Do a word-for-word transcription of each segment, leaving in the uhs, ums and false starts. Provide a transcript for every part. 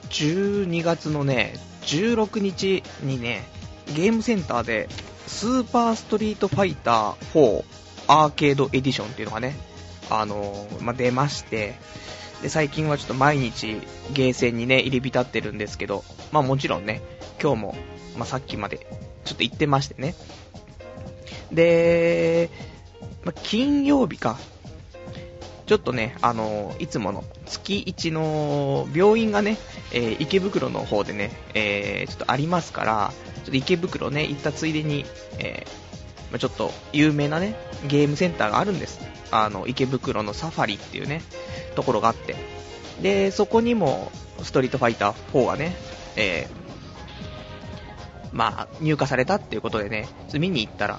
じゅうにがつのね、じゅうろくにちにね、ゲームセンターで、スーパーストリートファイターフォーアーケードエディションっていうのがね、あのー、まあ、出まして、で、最近はちょっと毎日ゲーセンにね、入り浸ってるんですけど、まあもちろんね、今日も、まあさっきまでちょっと行ってましてね。で、まあ、金曜日か、ちょっとね、あのー、いつもの月いちの病院がね、えー、池袋の方でね、えー、ちょっとありますから、ちょっと池袋ね、行ったついでに、えーまあ、ちょっと有名なね、ゲームセンターがあるんです。あの、池袋のサファリっていうね、ところがあって。で、そこにも、ストリートファイターフォーがね、えー、まあ、入荷されたっていうことでね、ちょっと見に行ったら、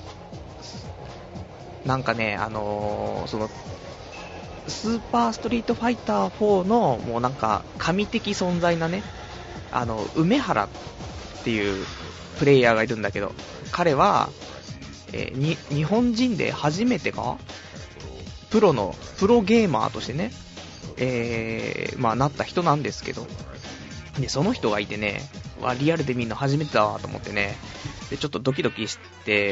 なんかね、あのー、その、スーパーストリートファイターフォーの、もうなんか、神的存在なね、あの、梅原っていうプレイヤーがいるんだけど、彼は、えー、に日本人で初めてかプロのプロゲーマーとしてね、えー、まあなった人なんですけど、でその人がいてね、わリアルで見るの初めてだわと思ってね、でちょっとドキドキして、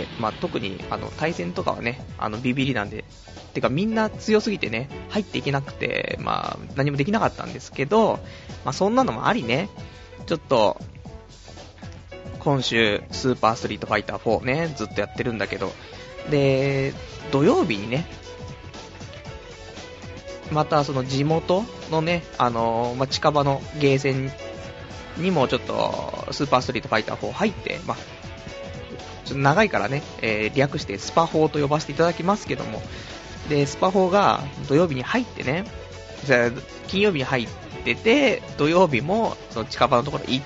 まあ特にあの対戦とかはね、あのビビりなんで、てかみんな強すぎてね、入っていけなくて、まあ何もできなかったんですけど、まあそんなのもありね、ちょっと今週スーパーストリートファイターフォーね、ずっとやってるんだけど、で土曜日にね、またその地元のね、あのーまあ、近場のゲーセンにもちょっとスーパーストリートファイターフォー入って、まあ、ちょっと長いからね、えー、略してスパフォーと呼ばせていただきますけども、でスパフォーが土曜日に入ってね、じゃあ金曜日に入ってて、土曜日もその近場のところ行って、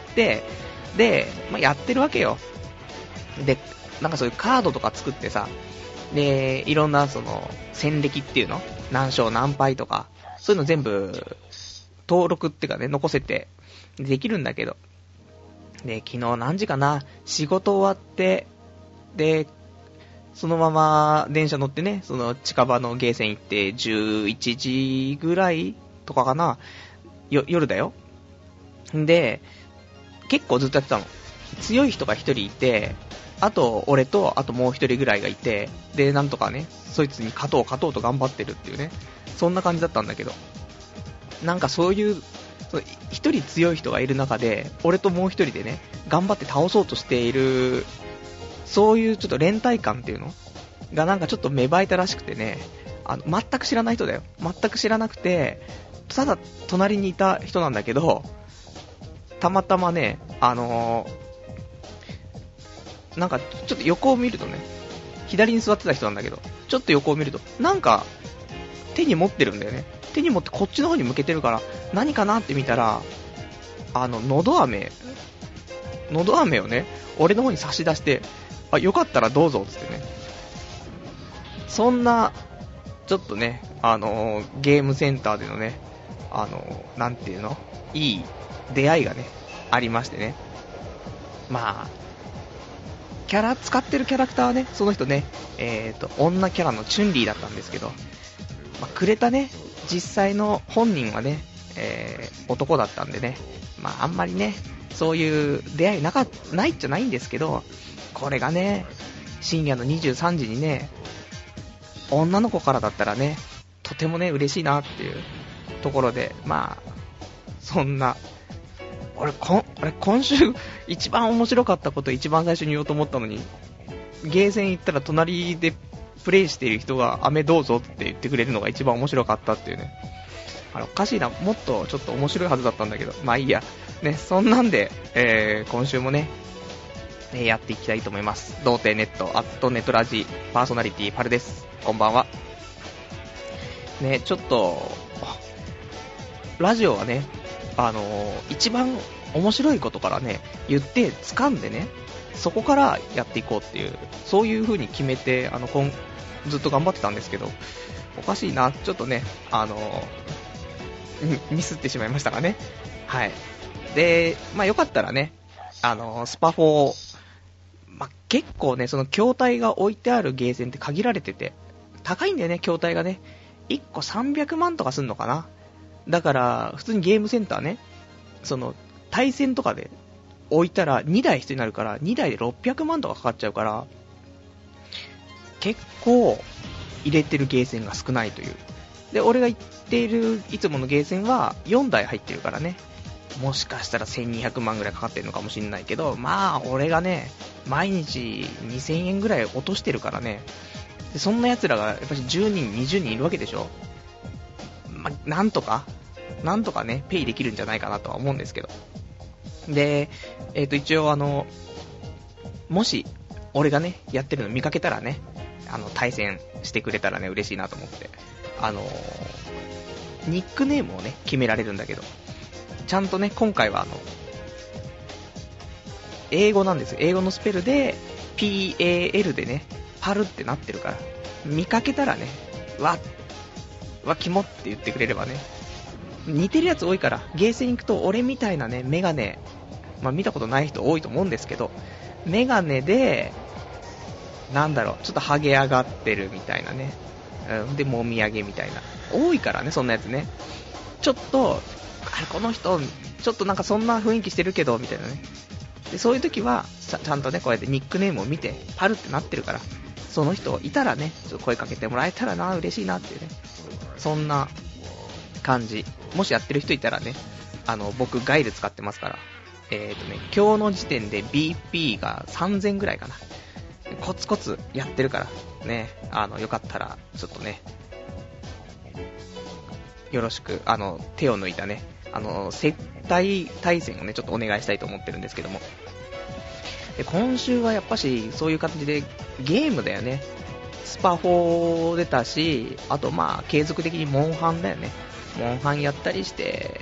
で、まあ、やってるわけよ。で、なんかそういうカードとか作ってさ、で、いろんなその戦歴っていうの、何勝何敗とか、そういうの全部登録っていうかね、残せてできるんだけど、で、昨日何時かな、仕事終わって、で、そのまま電車乗ってね、その近場のゲーセン行ってじゅういちじぐらいとかかな、よ夜だよ。で、結構ずっとやってたの。強い人が一人いて、あと俺とあともう一人ぐらいがいて、でなんとかね、そいつに勝とう勝とうと頑張ってるっていうね、そんな感じだったんだけど、なんかそういう一人強い人がいる中で、俺ともう一人でね頑張って倒そうとしている、そういうちょっと連帯感っていうのがなんかちょっと芽生えたらしくてね、あの全く知らない人だよ、全く知らなくて、ただ隣にいた人なんだけど、たまたまね、あのー、なんかちょっと横を見るとね、左に座ってた人なんだけど、ちょっと横を見るとなんか手に持ってるんだよね。手に持ってこっちの方に向けてるから、何かなって見たら、あののど飴のど飴をね、俺の方に差し出して、あ、よかったらどうぞっつってね、そんなちょっとね、あのー、ゲームセンターでのね、あのー、なんていうの、いい出会いがねありましてね、まあキャラ使ってるキャラクターはね、その人ね、えーと女キャラのチュンリーだったんですけど、まあ、くれたね実際の本人はね、えー、男だったんでね、まああんまりねそういう出会いなかないっちゃないんですけど、これがね深夜のにじゅうさんじにね、女の子からだったらねとてもね嬉しいなっていうところで、まあそんな、俺こ俺今週一番面白かったこと一番最初に言おうと思ったのに、ゲーセン行ったら隣でプレイしている人が飴どうぞって言ってくれるのが一番面白かったっていうね、あれおかしいな、もっとちょっと面白いはずだったんだけど、まあいいやね、そんなんで、えー、今週もね、えー、やっていきたいと思います。童貞ネットアットネトラジパーソナリティパルです。こんばんはね。ちょっとラジオはね、あのー、一番面白いことからね言って掴んでね、そこからやっていこうっていう、そういう風に決めて、あの今ずっと頑張ってたんですけど、おかしいな、ちょっとね、あのー、ミスってしまいましたかね。はい。で、まあよかったらね、あのー、スパフォー、まあ、結構ね、その筐体が置いてあるゲーセンって限られてて、高いんだよね、筐体がね。いっこさんびゃくまんとかすんのかな。だから普通にゲームセンターね、その対戦とかで置いたらにだい必要になるから、にだいでろっぴゃくまんとかかかっちゃうから、結構入れてるゲーセンが少ないという。で、俺が行っているいつものゲーセンはよんだい入ってるからね、もしかしたらせんにひゃくまんぐらいかかってるのかもしれないけど、まあ俺がね毎日にせんえんぐらい落としてるからね。でそんな奴らがやっぱりじゅうにんにじゅうにんいるわけでしょ。まあなんとかなんとかねペイできるんじゃないかなとは思うんですけど。でえっ、ー、と一応あのもし俺がねやってるの見かけたらね、あの対戦してくれたらね嬉しいなと思って、あのー、ニックネームをね決められるんだけど、ちゃんとね今回はあの英語なんですよ。英語のスペルで ピーエーエル でねパルってなってるから、見かけたらねわわキモって言ってくれればね。似てるやつ多いから、ゲーセン行くと俺みたいなねメガネ、まあ見たことない人多いと思うんですけど、メガネでなんだろうちょっとハゲ上がってるみたいなね、うん、でもみあげみたいな多いからね、そんなやつね。ちょっとあれこの人ちょっとなんかそんな雰囲気してるけどみたいなね。でそういう時はちゃんとねこうやってニックネームを見てパルってなってるから、その人いたらねちょっと声かけてもらえたらな嬉しいなっていうね、そんな感じ。もしやってる人いたらね、あの僕ガイル使ってますから、えーとね今日の時点で ビーピー がさんぜんぐらいかな、コツコツやってるからね、あのよかったらちょっとねよろしく、あの手を抜いたねあの接待対戦をねちょっとお願いしたいと思ってるんですけども、で今週はやっぱしそういう感じでゲームだよね。スパフォー出たし、あとまあ継続的にモンハンだよね。モンハンやったりして、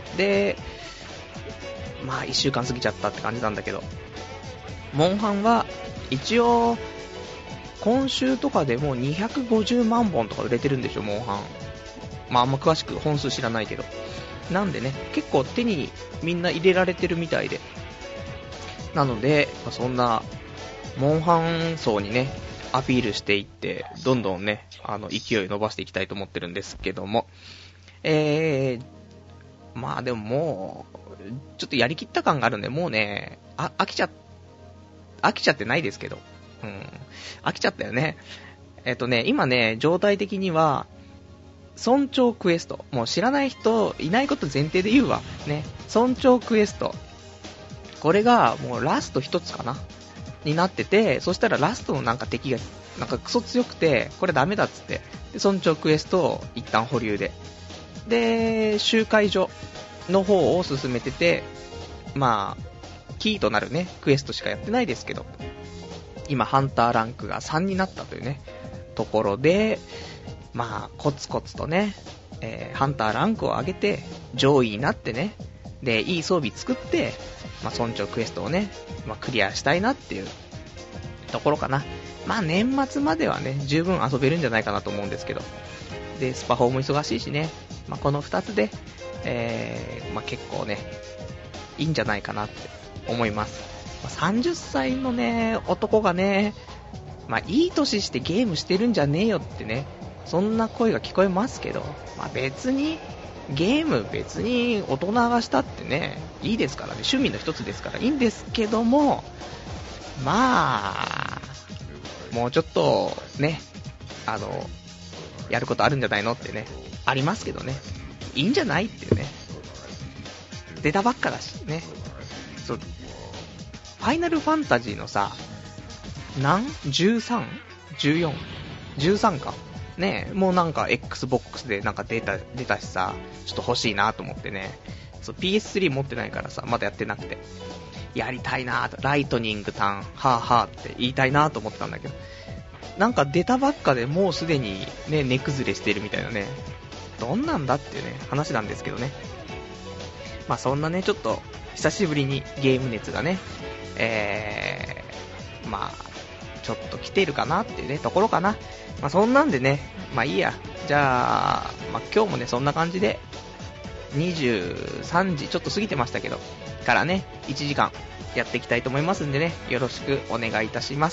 でまあいっしゅうかん過ぎちゃったって感じなんだけど、モンハンは一応今週とかでもうにひゃくごじゅうまんぼんとか売れてるんでしょ、モンハン。まああんま詳しく本数知らないけど、なんでね結構手にみんな入れられてるみたいで、なので、まあ、そんなモンハン層にねアピールしていって、どんどんねあの勢い伸ばしていきたいと思ってるんですけども、えー、まあでももうちょっとやりきった感があるんで、もうねあ飽きちゃ飽きちゃってないですけど、うん飽きちゃったよね。えっとね今ね状態的には村長クエスト、もう知らない人いないこと前提で言うわね。村長クエスト、これがもうラスト一つかなになってて、そしたらラストのなんか敵がなんかクソ強くてこれダメだっつって、で村長クエストを一旦保留で、で集会所の方を進めてて、まあキーとなるねクエストしかやってないですけど、今ハンターランクがさんになったというねところで、まあコツコツとね、えー、ハンターランクを上げて上位になってね、でいい装備作って、まあ、村長クエストをね、まあ、クリアしたいなっていうところかな。まあ年末まではね十分遊べるんじゃないかなと思うんですけど、でスパフォーも忙しいしね、まあ、このふたつで、えーまあ、結構ねいいんじゃないかなって思います。まあ、さんじゅっさいのね男がね、まあ、いい年してゲームしてるんじゃねえよってね、そんな声が聞こえますけど、まあ、別にゲーム別に大人がしたってねいいですからね、趣味の一つですからいいんですけども、まあもうちょっとねあのやることあるんじゃないのってねありますけどね、いいんじゃないっていうね、出たばっかだしね。そうファイナルファンタジーのさ何 じゅうさん?じゅうよん?じゅうさん かねえ、もうなんか Xbox でなんか出た出たしさ、ちょっと欲しいなと思ってね。そう ピーエススリー 持ってないからさまだやってなくて、やりたいなと、ライトニングターンはぁはぁって言いたいなと思ってたんだけど、なんか出たばっかでもうすでにね値崩れしてるみたいなね、どんなんだっていうね話なんですけどね。まあそんなねちょっと久しぶりにゲーム熱がね、えー、まあちょっと来ているかなっていうねところかな。まあそんなんでね、まあいいや、じゃあ、まあ今日もねそんな感じでにじゅうさんじちょっと過ぎてましたけどからねいちじかんやっていきたいと思いますんでね、よろしくお願いいたします。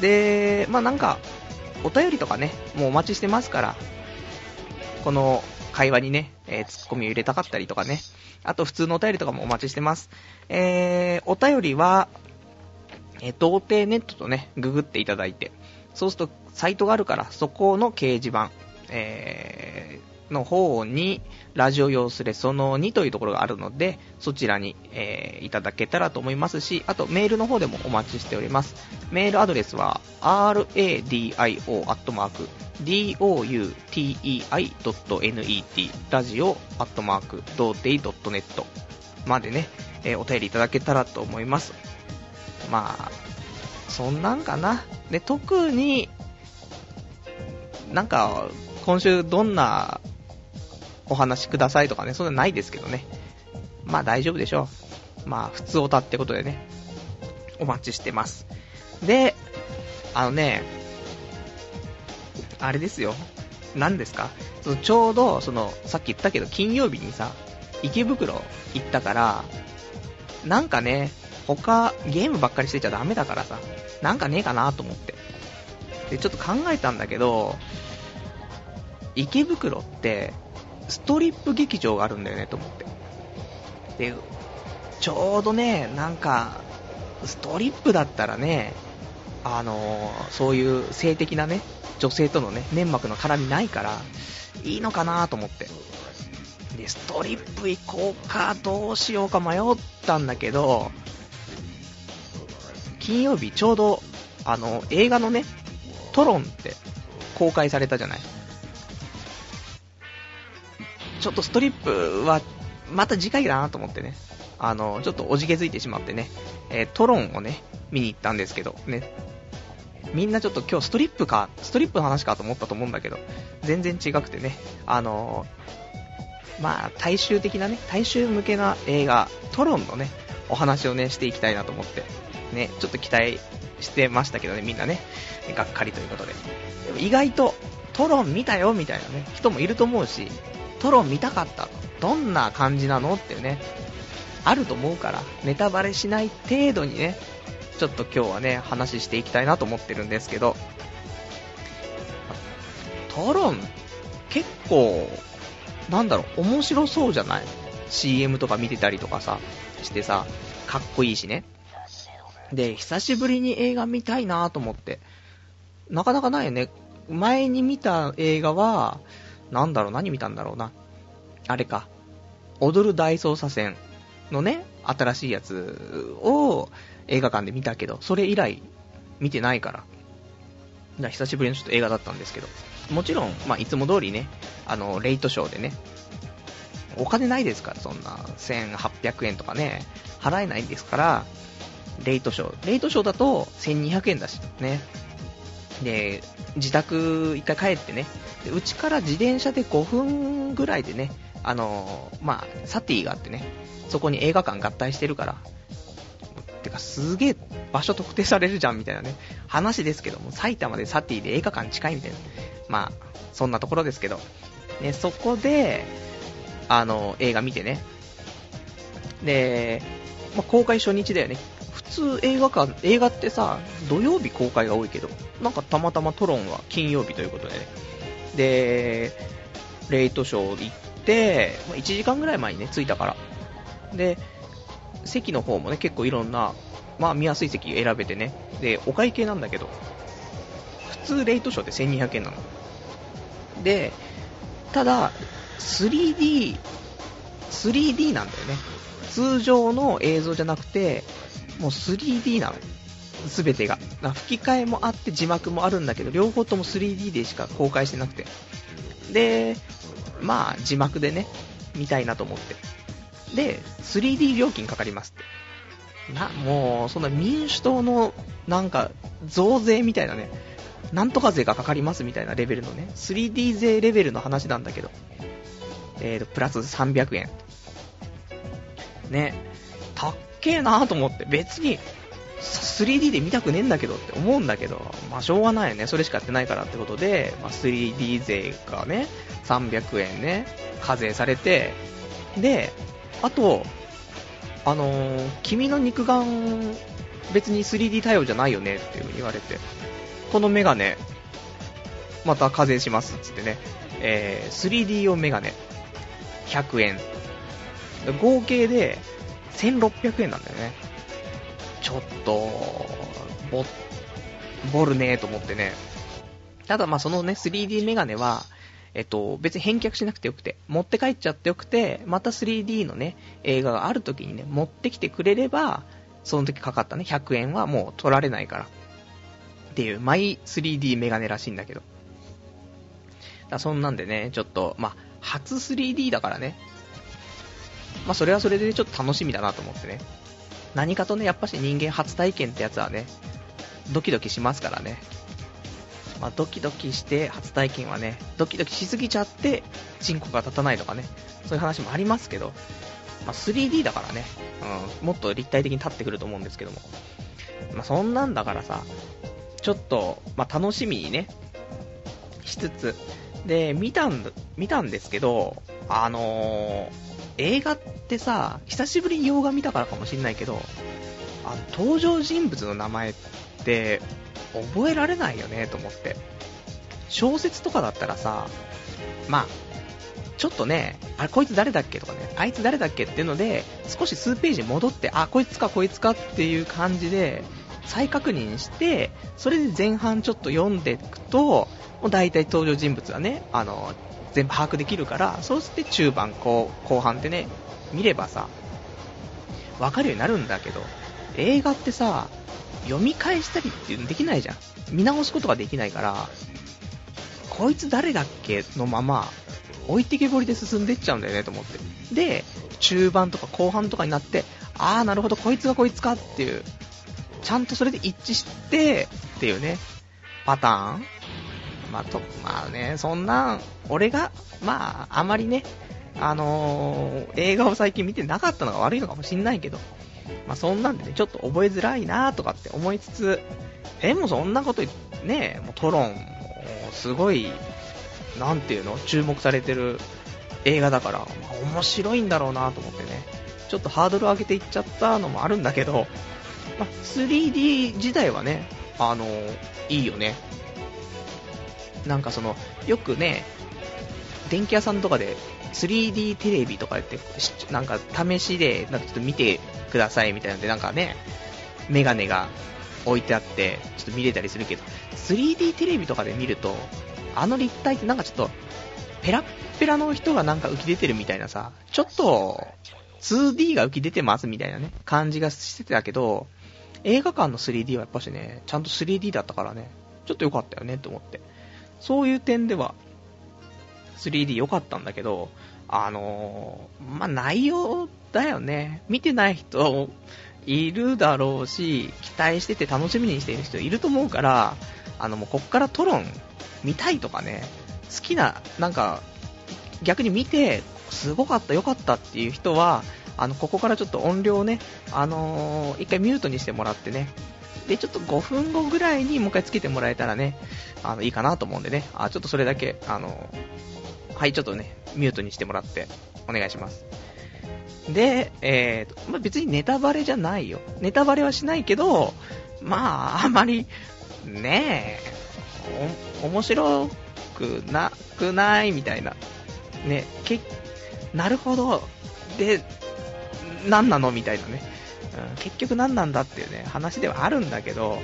でまあなんかお便りとかねもうお待ちしてますから、この会話にね、えー、ツッコミを入れたかったりとかね、あと普通のお便りとかもお待ちしてます。えー、お便りは、えー、童貞ネットとね、ググっていただいて、そうするとサイトがあるから、そこの掲示板、えー、の方に、ラジオ用スレそのにというところがあるので、そちらに、えー、いただけたらと思いますし、あとメールの方でもお待ちしております。メールアドレスは ラディオ アットマーク ドゥテイドットネット ラジオアットマークドゥテイドットネットまでね、えー、お便りいただけたらと思います。まあそんなんかな。で、特になんか今週どんなお話くださいとかね、そんなないですけどね。まあ大丈夫でしょう。まあ普通おたってことでね、お待ちしてます。で、あのね、あれですよ。何ですか？そのちょうどそのさっき言ったけど金曜日にさ、池袋行ったから、なんかね、他ゲームばっかりしてちゃダメだからさ、なんかねえかなと思って。でちょっと考えたんだけど、池袋ってストリップ劇場があるんだよねと思って。で、ちょうどね、なんかストリップだったらね、あのー、そういう性的なね、女性とのね、粘膜の絡みないからいいのかなと思って。で、ストリップ行こうかどうしようか迷ったんだけど、金曜日ちょうどあの映画のね、トロンって公開されたじゃない。ちょっとストリップはまた次回だなと思ってね、あのちょっとおじけづいてしまってね、えー、トロンをね見に行ったんですけどね、みんなちょっと今日ストリップかストリップの話かと思ったと思うんだけど、全然違くてね、あのー、まあ大衆的なね、大衆向けな映画トロンのねお話をねしていきたいなと思ってね、ちょっと期待してましたけどね、みんなねがっかりということで。でも意外とトロン見たよみたいなね人もいると思うし、トロン見たかった、どんな感じなのってねあると思うから、ネタバレしない程度にねちょっと今日はね話していきたいなと思ってるんですけど、トロン結構なんだろう、面白そうじゃない？ シーエム とか見てたりとかさしてさ、かっこいいしね。で、久しぶりに映画見たいなと思って、なかなかないよね。前に見た映画はなんだろう、何見たんだろうな、あれか、踊る大捜査線のね新しいやつを映画館で見たけど、それ以来見てないから、だから久しぶりのちょっと映画だったんですけど、もちろん、まあ、いつも通りね、あのレイトショーでね、お金ないですから、そんなせんはっぴゃくえんとかね払えないんですから、レイトショーレイトショーだとせんにひゃくえんだしね。で、自宅一回帰ってね、うちから自転車でごふんぐらいでね、あのー、まあサティがあってね、そこに映画館合体してるから、てかすげえ場所特定されるじゃんみたいなね話ですけども、埼玉でサティで映画館近いみたいな、まあそんなところですけどね、そこであの映画見てね、で、まあ、公開初日だよね。普通映画館、映画ってさ土曜日公開が多いけど、なんかたまたまトロンは金曜日ということでね、でレイトショー行って、まあ、いちじかんぐらい前にね着いたから、で席の方もね結構いろんな、まあ見やすい席選べてね、でお会計なんだけど、普通レイトショーでせんにひゃくえんなので、ただ スリーディー スリーディー なんだよね。通常の映像じゃなくてもう スリーディー なの全てが。吹き替えもあって字幕もあるんだけど、両方とも スリーディー でしか公開してなくて、でまあ字幕でね見たいなと思って、で スリーディー 料金かかりますってな、もうそんな民主党のなんか増税みたいなね、なんとか税がかかりますみたいなレベルのね スリーディー 税レベルの話なんだけど、えーとプラスさんびゃくえんね、たっけえなと思って、別に スリーディー で見たくねえんだけどって思うんだけど、まあしょうがないよね、それしかやってないからってことで、まあ、スリーディー 税がねさんびゃくえんね課税されて、であとあのー、君の肉眼別に スリーディー 対応じゃないよねっていう風に言われて、このメガネまた課税しますっつってね、えー、スリーディー 用メガネひゃくえん、合計でせんろっぴゃくえんなんだよね。ちょっとボボるねーと思ってね。ただまあそのね スリーディー メガネはえっと別に返却しなくてよくて、持って帰っちゃってよくて、また スリーディー のね映画がある時にね持ってきてくれれば、その時かかったねひゃくえんはもう取られないからっていうマイ スリーディー メガネらしいんだけど、だそんなんでねちょっとまあ初 スリーディー だからね、まあそれはそれでちょっと楽しみだなと思ってね。何かとねやっぱし人間初体験ってやつはねドキドキしますからね。まあドキドキして初体験はね、ドキドキしすぎちゃってチンコが立たないとかね、そういう話もありますけど、まあ スリーディー だからね、うん、もっと立体的に立ってくると思うんですけども、まあそんなんだからさ、ちょっとまあ楽しみにねしつつで見たん見たんですけど、あのー映画ってさ、久しぶりに洋画見たからかもしんないけど、あの登場人物の名前って覚えられないよねと思って。小説とかだったらさ、まあちょっとね、あれこいつ誰だっけとかね、あいつ誰だっけっていうので少し数ページ戻って、あこいつかこいつかっていう感じで再確認して、それで前半ちょっと読んでいくと、もう大体登場人物はね、あの全部把握できるから、そうして中盤後後半ってね見ればさ分かるようになるんだけど、映画ってさ読み返したりっていうのできないじゃん。見直すことができないから、こいつ誰だっけのまま置いてけぼりで進んでっちゃうんだよねと思って。で中盤とか後半とかになって、あーなるほどこいつがこいつかっていう、ちゃんとそれで一致してっていうねパターン。まあとまあね、そんな俺がまああまりねあのー、映画を最近見てなかったのが悪いのかもしんないけど、まあそんなんでねちょっと覚えづらいなとかって思いつつ、えもうそんなことね、もうトロンもすごいなんていうの注目されてる映画だから、まあ、面白いんだろうなと思ってね、ちょっとハードルを上げていっちゃったのもあるんだけど、まあ、スリーディー 自体はねあのー、いいよね。なんかそのよくね電気屋さんとかで スリーディー テレビとかやってなんか試しでなんかちょっと見てくださいみたいなのでなんかねメガネが置いてあってちょっと見れたりするけど、 スリーディー テレビとかで見るとあの立体ってなんかちょっとペラッペラの人がなんか浮き出てるみたいなさ、ちょっと ツーディー が浮き出てますみたいなね感じがしてたけど、映画館の スリーディー はやっぱしねちゃんと スリーディー だったからねちょっと良かったよねと思って、そういう点では スリーディー 良かったんだけど、あのー、まあ、内容だよね。見てない人いるだろうし、期待してて楽しみにしている人いると思うから、あのもうこっからトロン見たいとかね、好きななんか逆に見てすごかった良かったっていう人は、あのここからちょっと音量をね、あのー、一回ミュートにしてもらってね。でちょっとごふんごぐらいにもう一回つけてもらえたらね、あのいいかなと思うんでね、あちょっとそれだけあのはいちょっとねミュートにしてもらってお願いします。で、えーとまあ、別にネタバレじゃないよ、ネタバレはしないけど、まああまりねえお面白くなくないみたいなね、けなるほどで何なのみたいなね、結局何なんだっていうね話ではあるんだけど、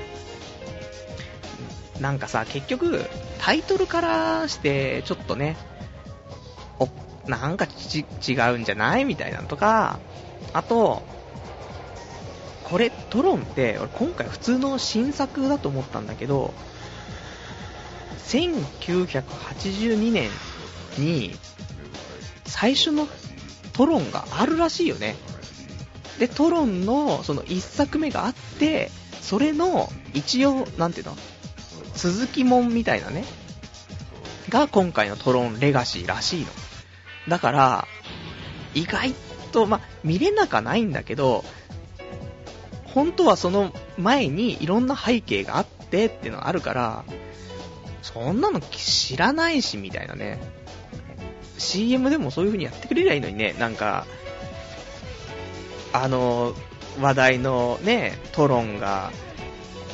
なんかさ結局タイトルからしてちょっとねおなんかち違うんじゃないみたいなのとか、あとこれトロンって俺今回普通の新作だと思ったんだけど、せんきゅうひゃくはちじゅうにねんに最初のトロンがあるらしいよね。でトロンのそのいっさくめがあって、それの一応なんていうの続きもんみたいなねが今回のトロンレガシーらしいのだから、意外とま見れなかないんだけど、本当はその前にいろんな背景があってっていうのがあるから、そんなの知らないしみたいなね。 シーエム でもそういう風にやってくれりゃいいのにね。なんかあの話題のねトロンが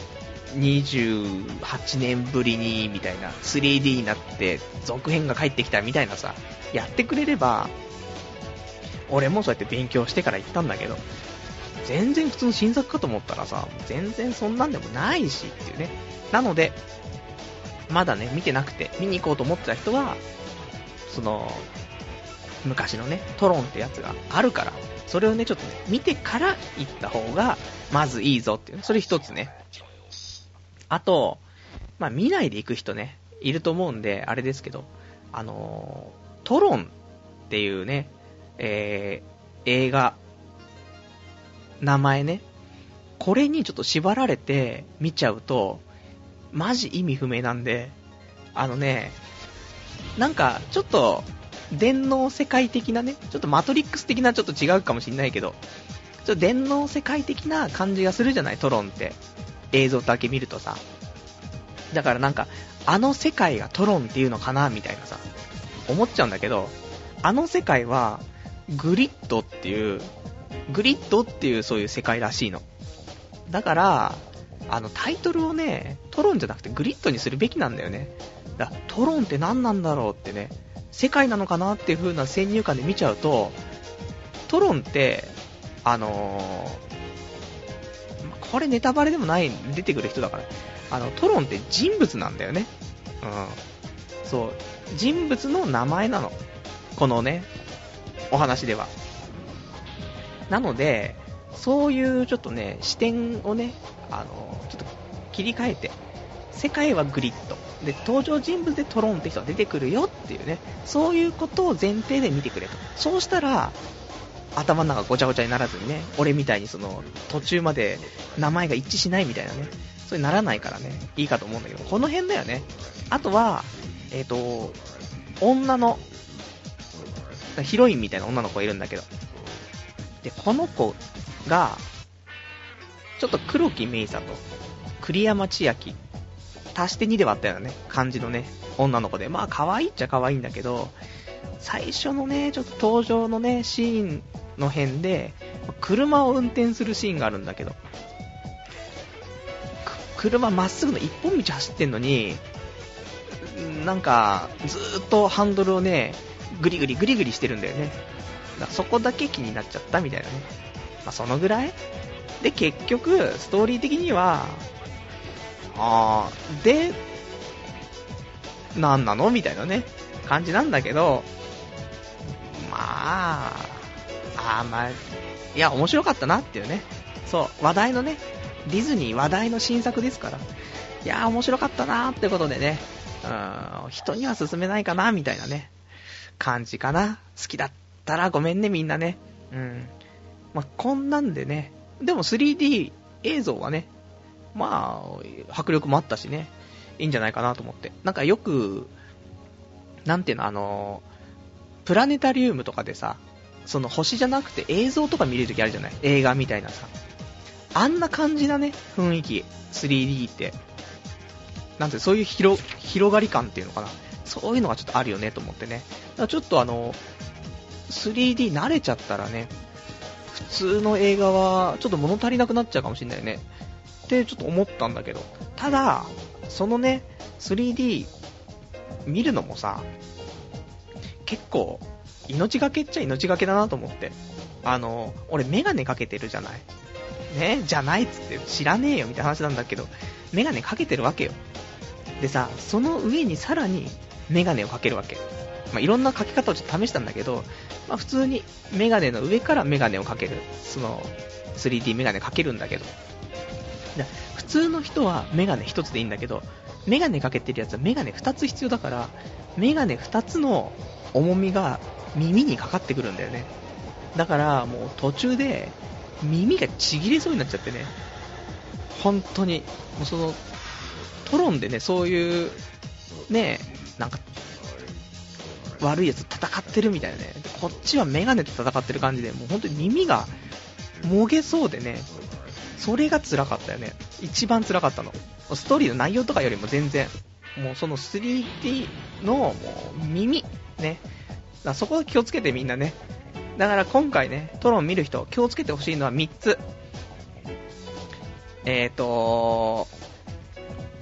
にじゅうはちねんぶりにみたいな スリーディー になって続編が帰ってきたみたいなさ、やってくれれば俺もそうやって勉強してから行ったんだけど、全然普通の新作かと思ったらさ、全然そんなんでもないしっていうね。なのでまだね見てなくて見に行こうと思ってた人は、その昔のねトロンってやつがあるから、それをねちょっとね見てから行った方がまずいいぞっていう、それ一つね。あと、まあ、見ないで行く人ねいると思うんであれですけど、あのー、トロンっていうね、えー、映画名前ね、これにちょっと縛られて見ちゃうとマジ意味不明なんで、あのね、なんかちょっと電脳世界的なね、ちょっとマトリックス的な、ちょっと違うかもしんないけど、ちょっと電脳世界的な感じがするじゃない、トロンって映像だけ見るとさ。だからなんかあの世界がトロンっていうのかなみたいなさ思っちゃうんだけど、あの世界はグリッドっていうグリッドっていうそういう世界らしいの。だからあのタイトルをねトロンじゃなくてグリッドにするべきなんだよね。だからトロンって何なんだろうってね、世界なのかなっていう風な先入観で見ちゃうと、トロンってあのー、これネタバレでもない出てくる人だから、あのトロンって人物なんだよね。うん、そう人物の名前なの、このねお話では。なのでそういうちょっとね視点をね、あのー、ちょっと切り替えて、世界はグリッドで登場人物でトロンって人が出てくるよっていうね、そういうことを前提で見てくれと。そうしたら頭の中ごちゃごちゃにならずにね、俺みたいにその途中まで名前が一致しないみたいなね、それならないからね、いいかと思うんだけど、この辺だよね。あとはえっと女のヒロインみたいな女の子がいるんだけど、でこの子がちょっと黒木メイサと栗山千明足してにで割ったようなね感じのね女の子で、まあ可愛いっちゃ可愛いんだけど、最初のねちょっと登場のねシーンの辺で車を運転するシーンがあるんだけど、車まっすぐの一本道走ってんのに、なんかずーっとハンドルをねグリグリグリグリしてるんだよね。だからそこだけ気になっちゃったみたいなね。まあそのぐらいで、結局ストーリー的にはあーでなんなのみたいなね感じなんだけど、まああーまあいや面白かったなっていうね。そう話題のねディズニー話題の新作ですから、いやー面白かったなーってことでね、うん、人には勧めないかなみたいなね感じかな。好きだったらごめんねみんなね。うん、まあこんなんでね、でも スリーディー 映像はね、まあ迫力もあったしね、いいんじゃないかなと思って。なんかよくなんていうの、あのプラネタリウムとかでさ、その星じゃなくて映像とか見れるときあるじゃない、映画みたいなさ、あんな感じだね雰囲気 スリーディー って。なんてそういう 広, 広がり感っていうのかな、そういうのがちょっとあるよねと思ってね。だからちょっとあの スリーディー 慣れちゃったらね、普通の映画はちょっと物足りなくなっちゃうかもしれないねってちょっと思ったんだけど、ただそのね スリーディー 見るのもさ結構命がけっちゃ命がけだなと思って。あの俺メガネかけてるじゃないね、じゃないっつって知らねえよみたいな話なんだけど、メガネかけてるわけよ。でさ、その上にさらにメガネをかけるわけ。まあ、いろんなかけ方をちょっと試したんだけど、まあ、普通にメガネの上からメガネをかける、その スリーディー メガネかけるんだけど、普通の人はメガネ一つでいいんだけど、メガネかけてるやつはメガネ二つ必要だから、メガネ二つの重みが耳にかかってくるんだよね。だからもう途中で耳がちぎれそうになっちゃってね、本当にもうそのトロンでね、そういうね、なんか悪いやつ戦ってるみたいなね、こっちはメガネと戦ってる感じで、もう本当に耳がもげそうでね、それが辛かったよね。一番辛かったの。ストーリーの内容とかよりも全然、もうその スリーディー のもう耳ね、だからそこは気をつけてみんなね。だから今回ね、トロン見る人気をつけてほしいのはみっつ。えーと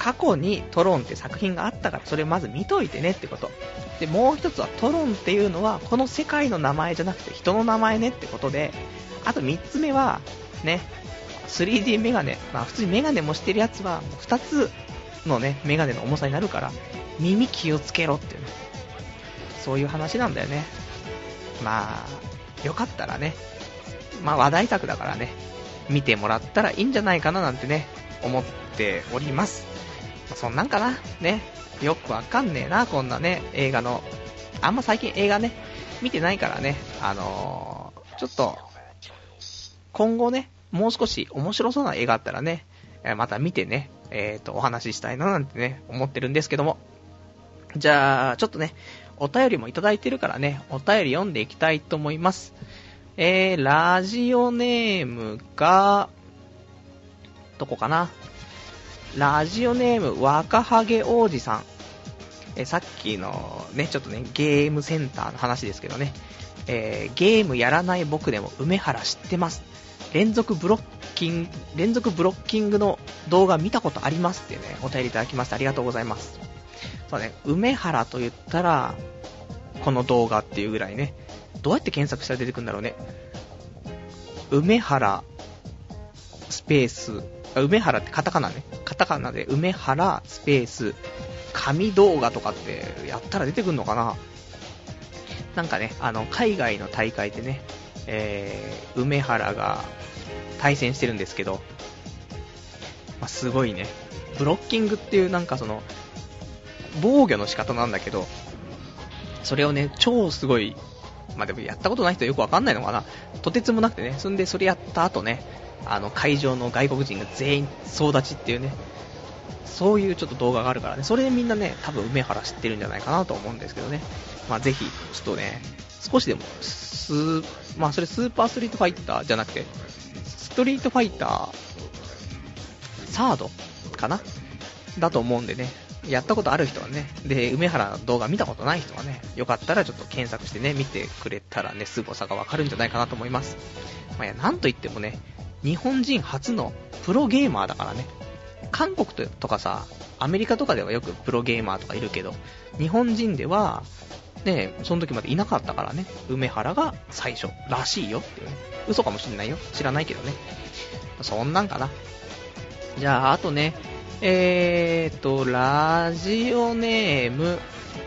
過去にトロンって作品があったから、それをまず見といてねってこと。で、もう一つはトロンっていうのは、この世界の名前じゃなくて人の名前ねってことで、あと三つ目は、ね、スリーディー メガネ。まあ普通にメガネもしてるやつは、二つのね、メガネの重さになるから、耳気をつけろっていうね。そういう話なんだよね。まあ、よかったらね、まあ話題作だからね、見てもらったらいいんじゃないかななんてね、思っております。まあ、そんなんかな、ね、よくわかんねえな、こんなね、映画の、あんま最近映画ね、見てないからね、あのー、ちょっと、今後ね、もう少し面白そうな映画あったらね、また見てね、えーと、お話ししたいななんてね、思ってるんですけども。じゃあ、ちょっとね、お便りもいただいてるからね、お便り読んでいきたいと思います。えー、ラジオネームが、どこかな。ラジオネーム、若ハゲ王子さん。えー、さっきのね、ちょっとね、ゲームセンターの話ですけどね、えー、ゲームやらない僕でも梅原知ってます。連続ブロッキング、連続ブロッキングの動画見たことありますってね、お便りいただきましてありがとうございます。そうね、梅原と言ったら、この動画っていうぐらいね、どうやって検索したら出てくるんだろうね。梅原、スペース、梅原ってカタカナね。カタカナで梅原、スペース、神動画とかってやったら出てくるのかな。なんかね、あの、海外の大会でね、えー、梅原が対戦してるんですけど、まあ、すごいね、ブロッキングっていうなんかその、防御の仕方なんだけど、それをね、超すごい、まあでもやったことない人はよくわかんないのかな、とてつもなくてね、そんでそれやった後ね、あの会場の外国人が全員総立ちっていうね、そういうちょっと動画があるからね、それでみんなね、多分梅原知ってるんじゃないかなと思うんですけどね、まあぜひ、ちょっとね、少しでも、スー、まあそれスーパーストリートファイターじゃなくて、ストリートファイター、サードかなだと思うんでね、やったことある人はね、で、梅原の動画見たことない人はね、よかったらちょっと検索してね、見てくれたらね、凄さがわかるんじゃないかなと思います。まあ、いや、なんといってもね、日本人初のプロゲーマーだからね、韓国とかさ、アメリカとかではよくプロゲーマーとかいるけど、日本人では、ね、その時までいなかったからね、梅原が最初らしいよっていうね、嘘かもしれないよ、知らないけどね、そんなんかな。じゃあ、あとね、えーと、ラジオネーム、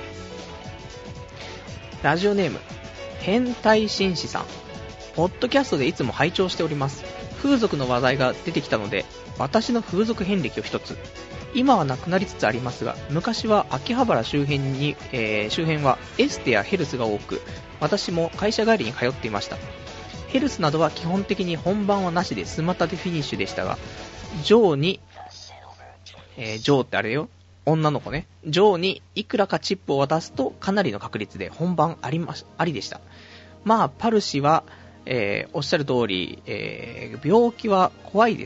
ラジオネーム、変態紳士さん。ポッドキャストでいつも拝聴しております。風俗の話題が出てきたので、私の風俗遍歴を一つ。今はなくなりつつありますが、昔は秋葉原周辺に、えー、周辺はエステやヘルスが多く、私も会社帰りに通っていました。ヘルスなどは基本的に本番はなしでスマタでフィニッシュでしたが、ジョーに、えー、ジョーってあれよ、女の子ね、ジョーにいくらかチップを渡すとかなりの確率で本番ありまし、ありでした。まあパル氏は、えー、おっしゃる通り、えー、病気は怖いです。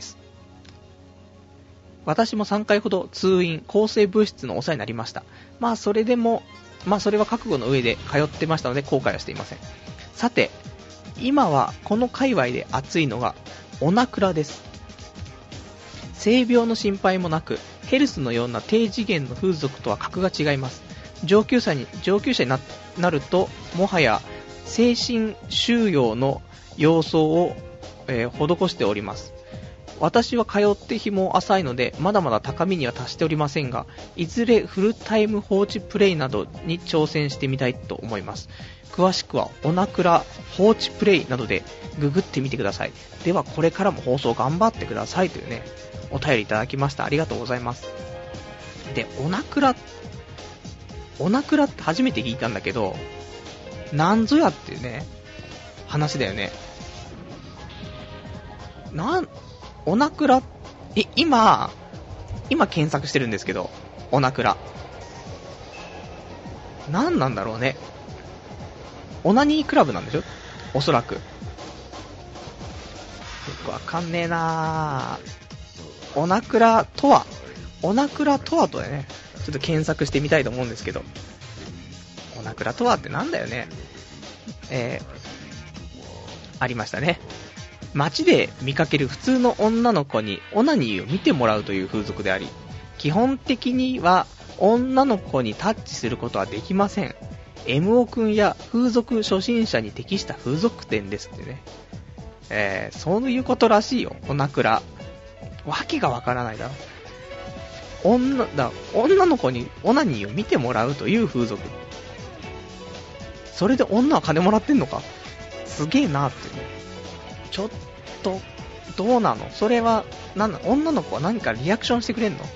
私もさんかいほど通院、抗生物質のお世話になりました。まあそれでも、まあそれは覚悟の上で通ってましたので後悔はしていません。さて、今はこの界隈で熱いのがオナクラです。性病の心配もなく、ヘルスのような低次元の風俗とは格が違います。上級者に、上級者に な, なると、もはや精神収容の様相を、えー、施しております。私は通って日も浅いので、まだまだ高みには達しておりませんが、いずれフルタイム放置プレイなどに挑戦してみたいと思います。詳しくはオナクラ放置プレイなどでググってみてください。ではこれからも放送頑張ってくださいというね、お便りいただきました。ありがとうございます。で、オナクラ、オナクラって初めて聞いたんだけど、なんぞやっていうね、話だよね。なん、オナクラ、え、今、今検索してるんですけど、オナクラ。なんなんだろうね。オナニークラブなんでしょ？おそらく。よくわかんねえなぁ。オナクラとは、オナクラとはとね、ちょっと検索してみたいと思うんですけど、オナクラとはってなんだよね。えー、ありましたね。街で見かける普通の女の子にオナニーを見てもらうという風俗であり、 基本的には女の子にタッチすることはできません。エムオ くんや風俗初心者に適した風俗店ですってね。えー、そういうことらしいよ、オナクラ。わけがわからないだろ。女だ、女の子にオナニーを見てもらうという風俗。それで女は金もらってんのか。すげえなってね。ちょっとどうなのそれは。なんだ、女の子は何かリアクションしてくれんの？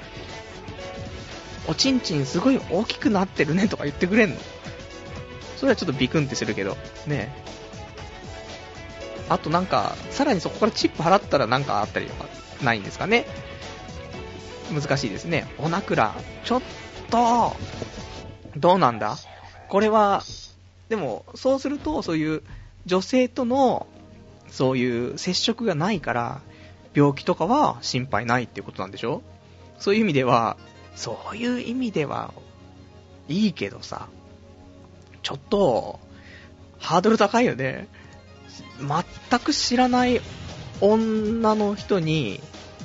おちんちんすごい大きくなってるねとか言ってくれんの？それはちょっとビクンってするけどね。あとなんかさらにそこからチップ払ったらなんかあったりとかないんですかね。難しいですね。おなくらちょっとどうなんだこれは。でもそうするとそういう女性とのそういう接触がないから病気とかは心配ないっていうことなんでしょ。そういう意味ではそういう意味ではいいけどさ、ちょっとハードル高いよね。全く知らない女の人に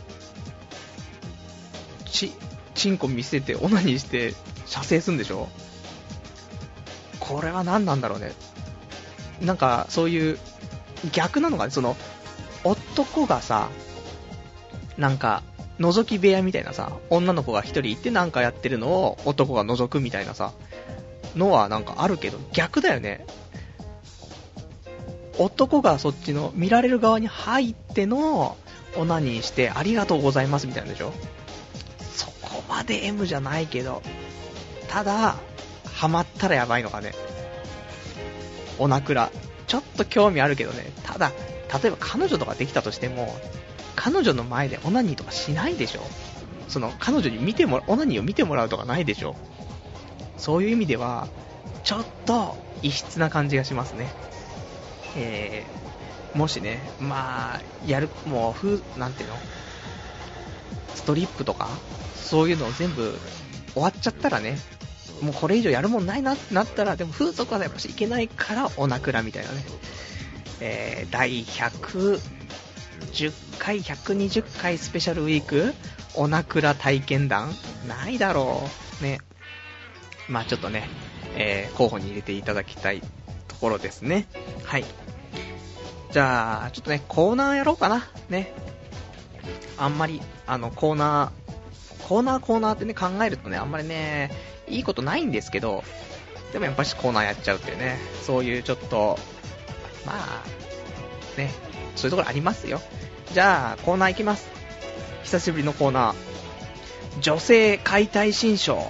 ちチンコ見せてオナニーして射精するんでしょ。これは何なんだろうね。なんかそういう逆なのがね、その男がさ、なんか覗き部屋みたいなさ、女の子が一人いてなんかやってるのを男が覗くみたいなさのはなんかあるけど、逆だよね。男がそっちの見られる側に入ってのオナニーしてありがとうございますみたいなんでしょ。そこまで M じゃないけど、ただハマったらやばいのかね。オナクラちょっと興味あるけどね。ただ例えば彼女とかできたとしても彼女の前でオナニーとかしないでしょ。その彼女に見てもオナニーを見てもらうとかないでしょ。そういう意味ではちょっと異質な感じがしますね。えー、もしね、まあやるもうふなんていうのストリップとかそういうのを全部終わっちゃったらね、もうこれ以上やるもんないなってなったら、でも風俗はやっぱしいけないからオナクラみたいなね。えー、だいひゃくじゅっかいひゃくにじゅっかいスペシャルウィークオナクラ体験談ないだろうね。まあちょっとね、えー、候補に入れていただきたいところですね。はい。じゃあちょっとねコーナーやろうかなね。あんまりあのコーナーコーナーコーナーってね考えるとねあんまりねいいことないんですけど、でもやっぱりコーナーやっちゃうっていうね、そういうちょっとまあねそういうところありますよ。じゃあコーナー行きます。久しぶりのコーナー、女性解体新書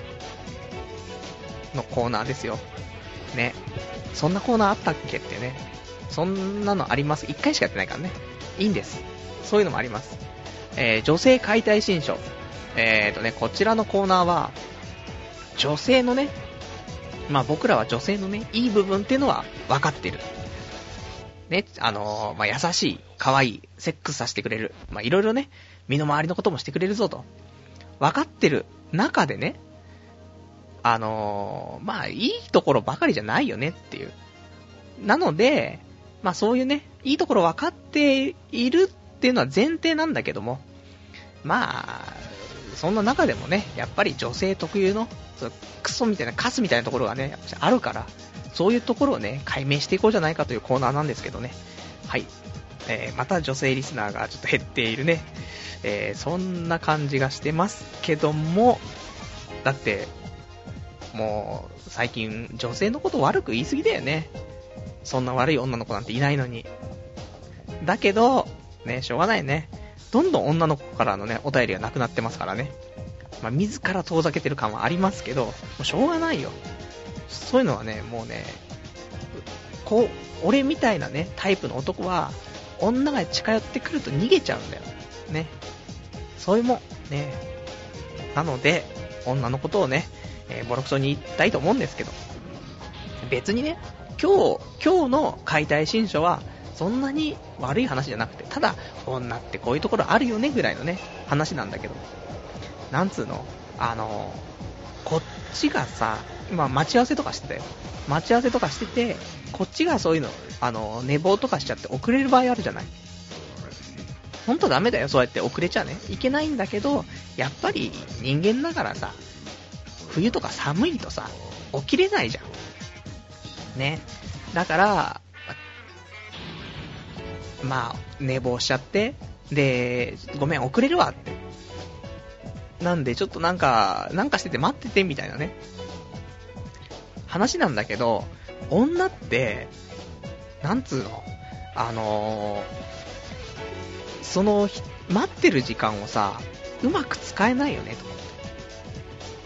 のコーナーですよね。そんなコーナーあったっけってね。そんなのあります。いっかいしかやってないからね。いいんです、そういうのもあります。えー、女性解体新書、えーとねこちらのコーナーは女性のね、まあ僕らは女性のねいい部分っていうのは分かってるね。あのー、まあ優しい可愛いセックスさせてくれる、まあいろいろね身の回りのこともしてくれるぞと分かってる中でね、あのー、まあいいところばかりじゃないよねっていう。なのでまあそういうねいいところ分かっているっていうのは前提なんだけども、まあそんな中でもねやっぱり女性特有のクソみたいなカスみたいなところがねやっぱあるから、そういうところをね解明していこうじゃないかというコーナーなんですけどね。はい、えー、また女性リスナーがちょっと減っているね、えー、そんな感じがしてますけども、だってもう最近女性のこと悪く言い過ぎだよね。そんな悪い女の子なんていないのに。だけどねしょうがないね。どんどん女の子からのねお便りがなくなってますからね。まあ自ら遠ざけてる感はありますけど、もうしょうがないよ。そういうのはねもうねこう俺みたいなねタイプの男は女が近寄ってくると逃げちゃうんだよね。そういうもんね。なので女のことをね、えー、ボロクソに言いたいと思うんですけど、別にね今日今日の解体新書はそんなに悪い話じゃなくて、ただ女ってこういうところあるよねぐらいのね話なんだけど、なんつうのあのこっちがさ今待ち合わせとかしてたよ。待ち合わせとかしててこっちがそういうのあの寝坊とかしちゃって遅れる場合あるじゃない。 本当ダメだよ、そうやって遅れちゃねいけないんだけど、やっぱり人間だからさ、冬とか寒いとさ起きれないじゃんね。だからまあ寝坊しちゃって、でごめん遅れるわって、なんでちょっとなんかなんかしてて待っててみたいなね話なんだけど、女ってなんつうの、あのー、その待ってる時間をさうまく使えないよねと思って。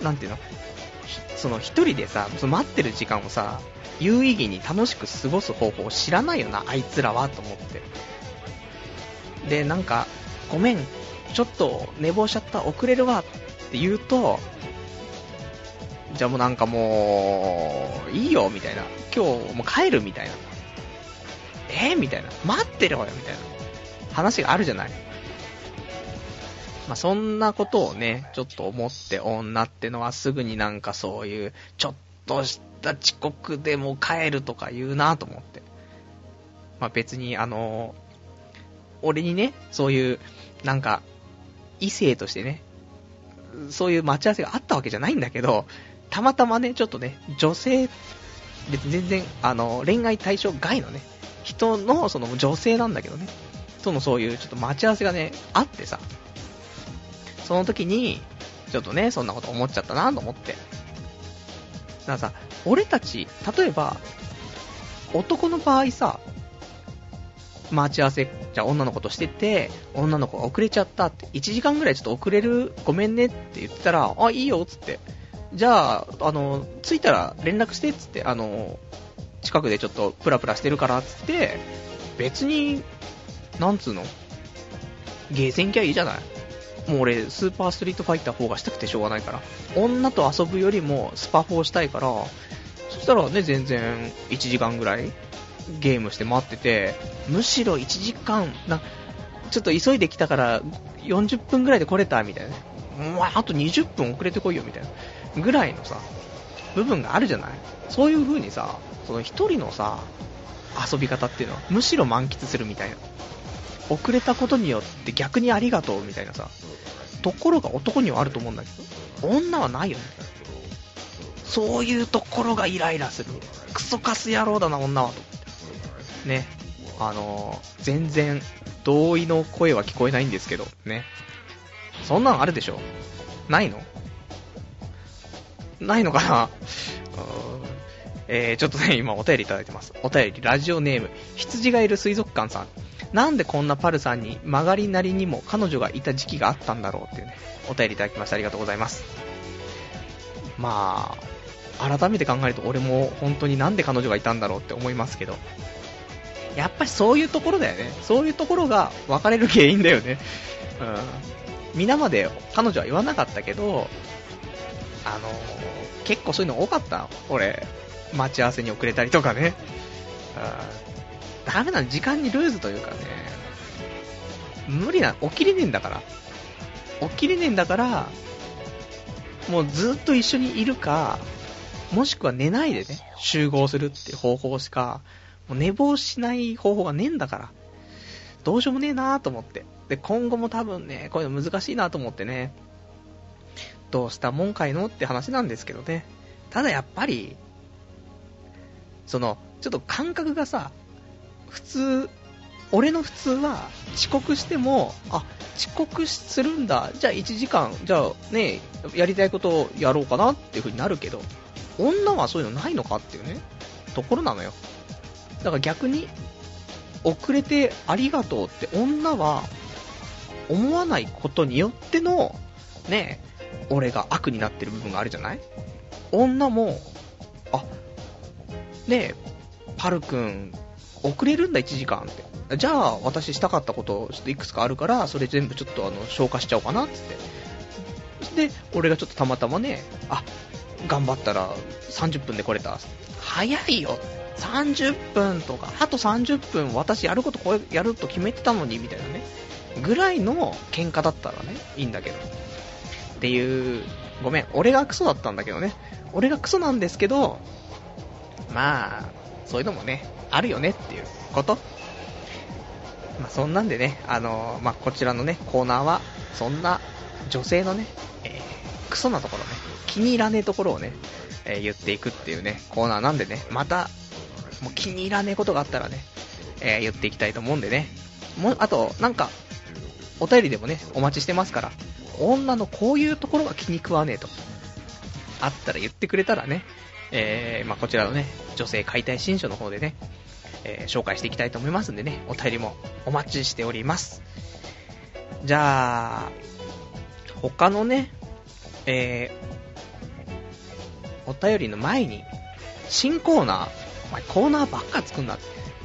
なんていうの、その一人でさ、その待ってる時間をさ有意義に楽しく過ごす方法を知らないよなあいつらはと思って。でなんかごめんちょっと寝坊しちゃった遅れるわって言うと、じゃあもうなんかもういいよみたいな、今日もう帰るみたいな、えー、みたいな、待ってろよみたいな話があるじゃない。まあそんなことをねちょっと思って、女ってのはすぐになんかそういうちょっとした遅刻でも帰るとか言うなと思って。まあ別にあの俺にねそういうなんか異性としてねそういう待ち合わせがあったわけじゃないんだけど、たまたまねちょっとね女性、別に全然あの恋愛対象外のね人のその女性なんだけどねとのそういうちょっと待ち合わせがねあってさ、その時にちょっとねそんなこと思っちゃったなと思って。だからさ、俺たち例えば男の場合さ、待ち合わせじゃあ女の子としてて、女の子が遅れちゃったって、いちじかんぐらいちょっと遅れるごめんねって言ってたら、あいいよっつって、じゃああの着いたら連絡してっつって、あの近くでちょっとプラプラしてるからっつって、別になんつうのゲーセンキャいいじゃない。もう俺スーパーストリートファイターフォーがしたくてしょうがないから、女と遊ぶよりもスパフォーしたいから、そしたらね全然いちじかんぐらいゲームして待ってて、むしろいちじかんな、ちょっと急いできたからよんじゅっぷんぐらいで来れたみたいな、まあ、あとにじゅっぷん遅れてこいよみたいなぐらいのさ部分があるじゃない。そういう風にさ、その一人のさ遊び方っていうのはむしろ満喫するみたいな、遅れたことによって逆にありがとうみたいなさところが男にはあると思うんだけど、女はないよね。そういうところがイライラする。クソカス野郎だな女はとね。あのー、全然同意の声は聞こえないんですけどね。そんなのあるでしょ。ないのないのかな。えー、ちょっとね今お便りいただいてます。お便りラジオネーム羊がいる水族館さん。なんでこんなパルさんに曲がりなりにも彼女がいた時期があったんだろうっていうね、お便りいただきました。ありがとうございます。まあ改めて考えると俺も本当になんで彼女がいたんだろうって思いますけど、やっぱりそういうところだよね。そういうところが別れる原因だよね。うん。皆まで彼女は言わなかったけど、あのー、結構そういうの多かった。俺待ち合わせに遅れたりとかね。ダメな時間にルーズというかね、無理な、起きれねえんだから起きれねえんだからもうずっと一緒にいるか、もしくは寝ないでね集合するっていう方法しか、もう寝坊しない方法がねえんだから、どうしようもねえなーと思って。で今後も多分ねこういうの難しいなと思ってね、どうしたもんかいのって話なんですけどね。ただやっぱりそのちょっと感覚がさ、普通俺の普通は遅刻しても、あ遅刻するんだ、じゃあいちじかんじゃあねやりたいことをやろうかなっていう風になるけど、女はそういうのないのかっていうねところなのよ。だから逆に遅れてありがとうって女は思わないことによってのね、俺が悪になってる部分があるじゃない。女もあねえパルくん遅れるんだいちじかんって、じゃあ私したかったことちょっといくつかあるからそれ全部ちょっとあの消化しちゃおうかなっつって、で俺がちょっとたまたまね、あ頑張ったらさんじゅっぷんで来れた、早いよさんじゅっぷんとか、あとさんじゅっぷん私やることこれやると決めてたのにみたいなねぐらいの喧嘩だったらねいいんだけどっていう、ごめん俺がクソだったんだけどね、俺がクソなんですけど、まあそういうのもねあるよねっていうことまあ、そんなんでね、あのー、まあ、こちらのね、コーナーは、そんな女性のね、えー、クソなところね、気に入らねえところをね、えー、言っていくっていうね、コーナーなんでね、また、もう気に入らねえことがあったらね、えー、言っていきたいと思うんでね、もう、あと、なんか、お便りでもね、お待ちしてますから、女のこういうところが気に食わねえと、あったら言ってくれたらね、えー、まあ、こちらのね、女性解体新書の方でね、えー、紹介していきたいと思いますんでね、お便りもお待ちしております。じゃあ、他のね、えー、お便りの前に、新コーナー、お前コーナーばっか作んなって、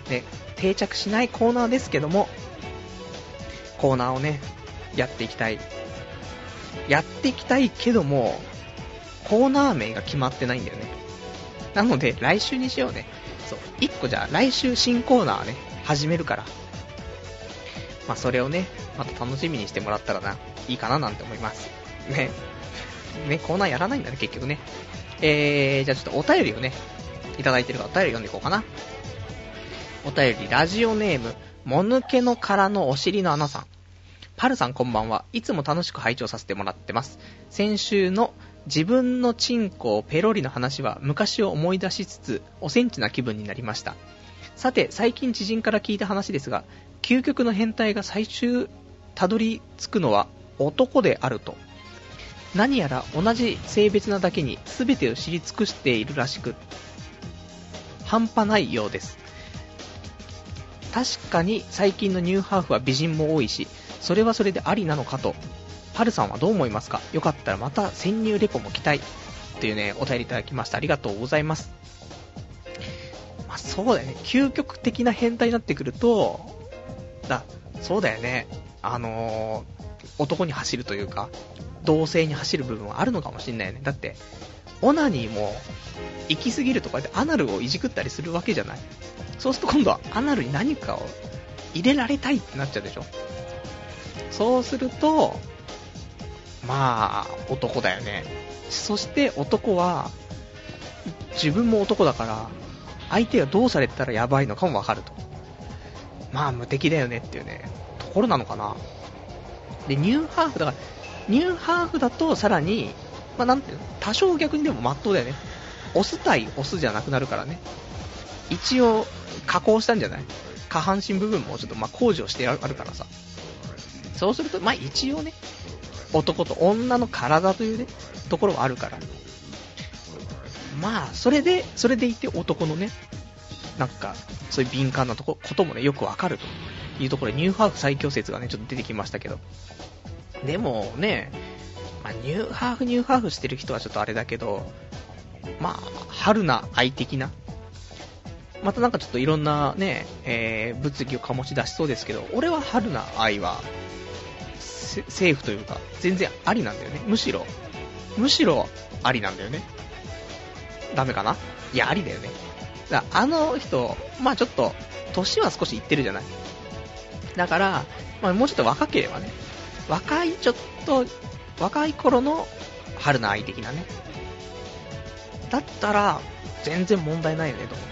ね、定着しないコーナーですけども、コーナーをね、やっていきたい。やっていきたいけども、コーナー名が決まってないんだよね。なので、来週にしようね。そう。一個じゃあ、来週新コーナーね、始めるから。まあ、それをね、また楽しみにしてもらったらな、いいかななんて思います。ね。ね、コーナーやらないんだね、結局ね。えー、じゃあちょっとお便りをね、いただいてるからお便り読んでいこうかな。お便り、ラジオネーム、もぬけの殻のお尻の穴さん。パルさんこんばんは。いつも楽しく拝聴させてもらってます。先週の自分のチンコをペロリの話は昔を思い出しつつおセンチな気分になりました。さて、最近知人から聞いた話ですが、究極の変態が最終たどり着くのは男であると。何やら同じ性別なだけに全てを知り尽くしているらしく、半端ないようです。確かに最近のニューハーフは美人も多いし、それはそれでありなのかと。パルさんはどう思いますか？よかったらまた潜入レポも期待というね、お便りいただきました。ありがとうございます。まあ、そうだよね、究極的な変態になってくると、だそうだよね、あのー、男に走るというか同性に走る部分はあるのかもしれないよね。だってオナニーも行き過ぎるとかでアナルをいじくったりするわけじゃない。そうすると今度はアナルに何かを入れられたいってなっちゃうでしょ。そうするとまあ男だよね。そして男は自分も男だから相手がどうされたらやばいのかもわかると。まあ無敵だよねっていうねところなのかな。でニューハーフだからニューハーフだとさらにまあなんていうの、多少逆にでも真っ当だよね。オス対オスじゃなくなるからね。一応加工したんじゃない？下半身部分もちょっとまあ工事をしてあるからさ。そうするとまあ一応ね男と女の体というねところはあるから、まあそれでそれでいて男のねなんかそういう敏感なとここともねよくわかるというところでニューハーフ最強説がねちょっと出てきましたけど、でもね、まあ、ニューハーフニューハーフしてる人はちょっとあれだけど、まあ春菜愛的な、またなんかちょっといろんなね、えー、物議を醸し出しそうですけど、俺は春菜愛はセーフというか全然ありなんだよね。むしろむしろありなんだよね。ダメかな？いやありだよね。だからあの人まあちょっと年は少しいってるじゃない。だから、まあ、もうちょっと若ければね、若いちょっと若い頃の春菜愛的なねだったら全然問題ないよねと思って。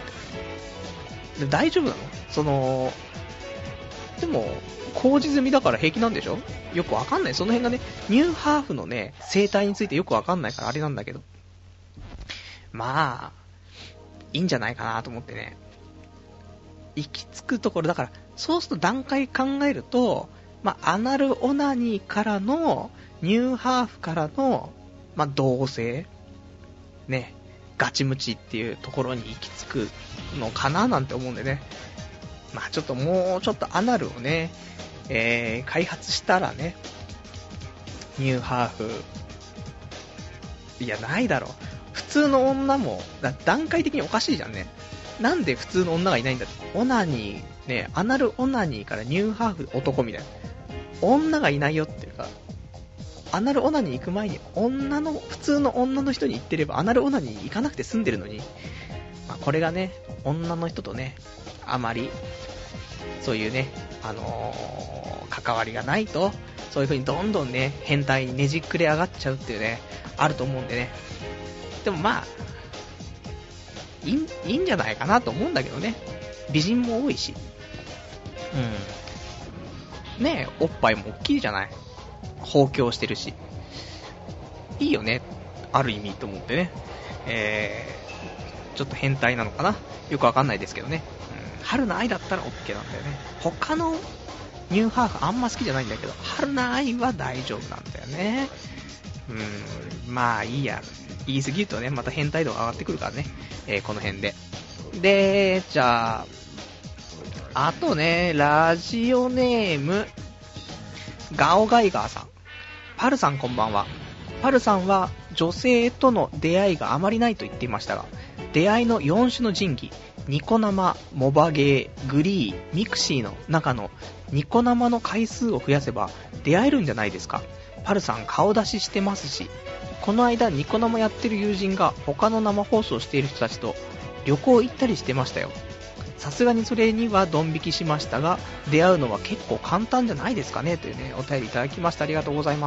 で大丈夫なの？そのでも工事済みだから平気なんでしょ？よくわかんない。その辺がねニューハーフのね生態についてよくわかんないからあれなんだけど、まあいいんじゃないかなと思ってね。行き着くところだから、そうすると段階考えると、まあアナルオナニーからのニューハーフからのまあ同性ねガチムチっていうところに行き着くのかななんて思うんでね。まあちょっともうちょっとアナルをね、えー、開発したらね、ニューハーフいやないだろう。普通の女もだ段階的におかしいじゃんね。なんで普通の女がいないんだって。オナニーね、アナルオナニーからニューハーフ男みたいな女がいないよっていうか、アナルオナニー行く前に女の普通の女の人に行ってればアナルオナニー行かなくて済んでるのに、まあ、これがね女の人とねあまりそういうねあのー、関わりがないとそういう風にどんどんね変態にねじくれ上がっちゃうっていうねあると思うんでね。でもまあいい、いいんじゃないかなと思うんだけどね。美人も多いし、うん、 ね、おっぱいも大きいじゃない。包協してるし。いいよね。ある意味と思ってね。えー、ちょっと変態なのかな。よくわかんないですけどね。うん、春の愛だったら OK なんだよね。他のニューハーフあんま好きじゃないんだけど、春の愛は大丈夫なんだよね。うーん、まあいいや。言い過ぎるとね、また変態度が上がってくるからね。えー、この辺で。で、じゃあ、あとね、ラジオネーム、ガオガイガーさん。パルさんこんばんは。パルさんは女性との出会いがあまりないと言っていましたが、出会いのよん種の神器、ニコ生、モバゲー、グリー、ミクシーの中のニコ生の回数を増やせば出会えるんじゃないですか。パルさん顔出ししてますし、この間ニコ生やってる友人が他の生放送している人たちと旅行行ったりしてましたよ。さすがにそれにはドン引きしましたが、出会うのは結構簡単じゃないですかねというね、お便りいただきました。ありがとうございます。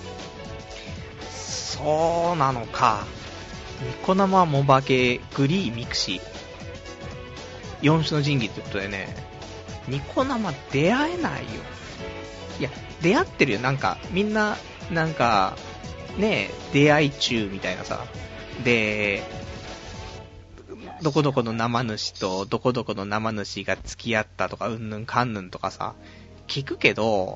そうなのか。ニコ生、モバゲー、グリー、ミクシー、よん種の神器ってことでね、ニコ生出会えないよ。いや、出会ってるよ。なんかみんななんかね、出会い中みたいなさ、でどこどこの生主とどこどこの生主が付き合ったとかうんぬんかんぬんとかさ聞くけど、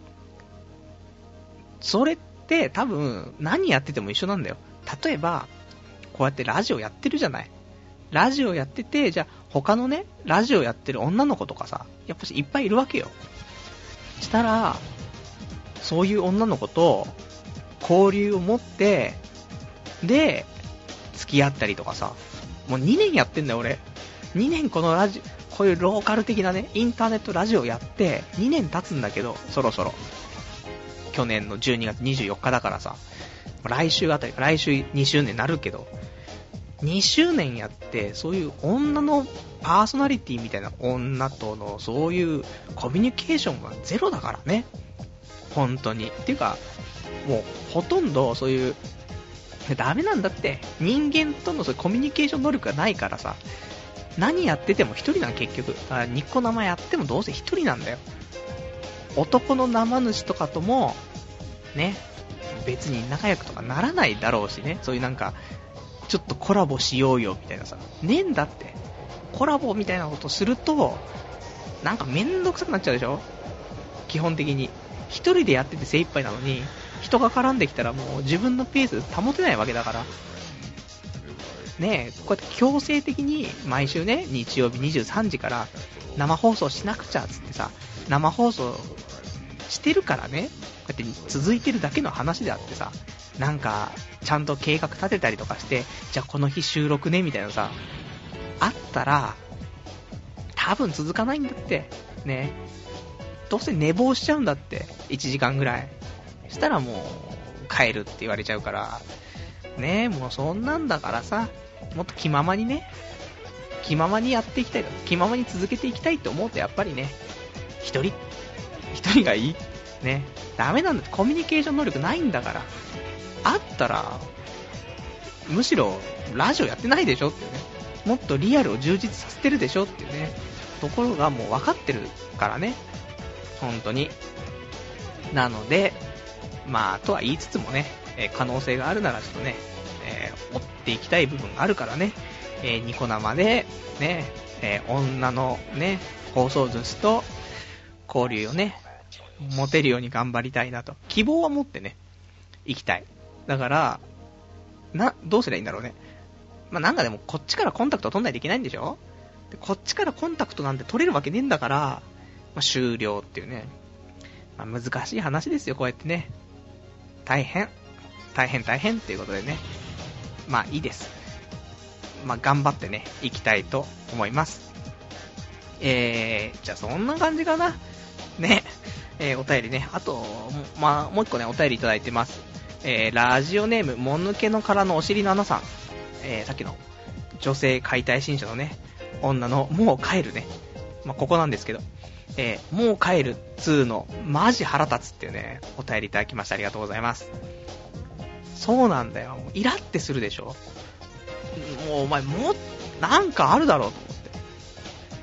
それって多分何やってても一緒なんだよ。例えばこうやってラジオやってるじゃない。ラジオやってて、じゃあ他のねラジオやってる女の子とかさ、やっぱしいっぱいいるわけよ。したらそういう女の子と交流を持ってで付き合ったりとかさ、もうにねんやってんだよ俺。にねんこのラジオ、こういうローカル的なねインターネットラジオやってにねん経つんだけど、そろそろ去年のじゅうにがつにじゅうよっかだからさ、来週あたり来週にしゅうねんになるけど、にしゅうねんやってそういう女のパーソナリティみたいな女とのそういうコミュニケーションはゼロだからね、本当に。っていうかもうほとんどそういうダメなんだって、人間とのそういうコミュニケーション能力がないからさ、何やってても一人なん結局。あ、ニコ生やってもどうせ一人なんだよ。男の生主とかともね別に仲良くとかならないだろうしね、そういうなんかちょっとコラボしようよみたいなさ、ねえんだって。コラボみたいなことするとなんかめんどくさくなっちゃうでしょ。基本的に一人でやってて精一杯なのに、人が絡んできたらもう自分のペース保てないわけだからねえ、こうやって強制的に毎週ね日曜日にじゅうさんじから生放送しなくちゃっつってさ、生放送してるからね、こうやって続いてるだけの話であってさ、なんかちゃんと計画立てたりとかして、じゃあこの日収録ねみたいなさあったら多分続かないんだってね。どうせ寝坊しちゃうんだって、いちじかんぐらいしたらもう帰るって言われちゃうからね。もうそんなんだからさ、もっと気ままにね、気ままにやっていきたい、気ままに続けていきたいと思うと、やっぱりね一人一人がいいね。ダメなんだって、コミュニケーション能力ないんだから。あったらむしろラジオやってないでしょってね、もっとリアルを充実させてるでしょっていうねところがもう分かってるからね、本当に。なのでまあとは言いつつもね、えー、可能性があるならちょっとね、えー、追っていきたい部分があるからね、えー、ニコ生でね、えー、女のね放送主と交流をね持てるように頑張りたいなと、希望は持ってね行きたい。だからな、どうすりゃいいんだろうね。まあなんかでもこっちからコンタクト取んないといけないんでしょ。でこっちからコンタクトなんて取れるわけねえんだから、まあ、終了っていうね、まあ、難しい話ですよこうやってね。大変大変大変っていうことでね、まあいいです。まあ頑張ってね行きたいと思います。えー、じゃあそんな感じかなね。えー、お便りね、あとまあもう一個ねお便りいただいてます。えー、ラジオネームもぬけの殻のお尻の穴さん、えー、さっきの女性解体新書のね女のもう帰るね、まあ、ここなんですけど、えー、もう帰るにのマジ腹立つっていうねお便りいただきました。ありがとうございます。そうなんだよ、イラってするでしょ。もうお前もうなんかあるだろうと思って、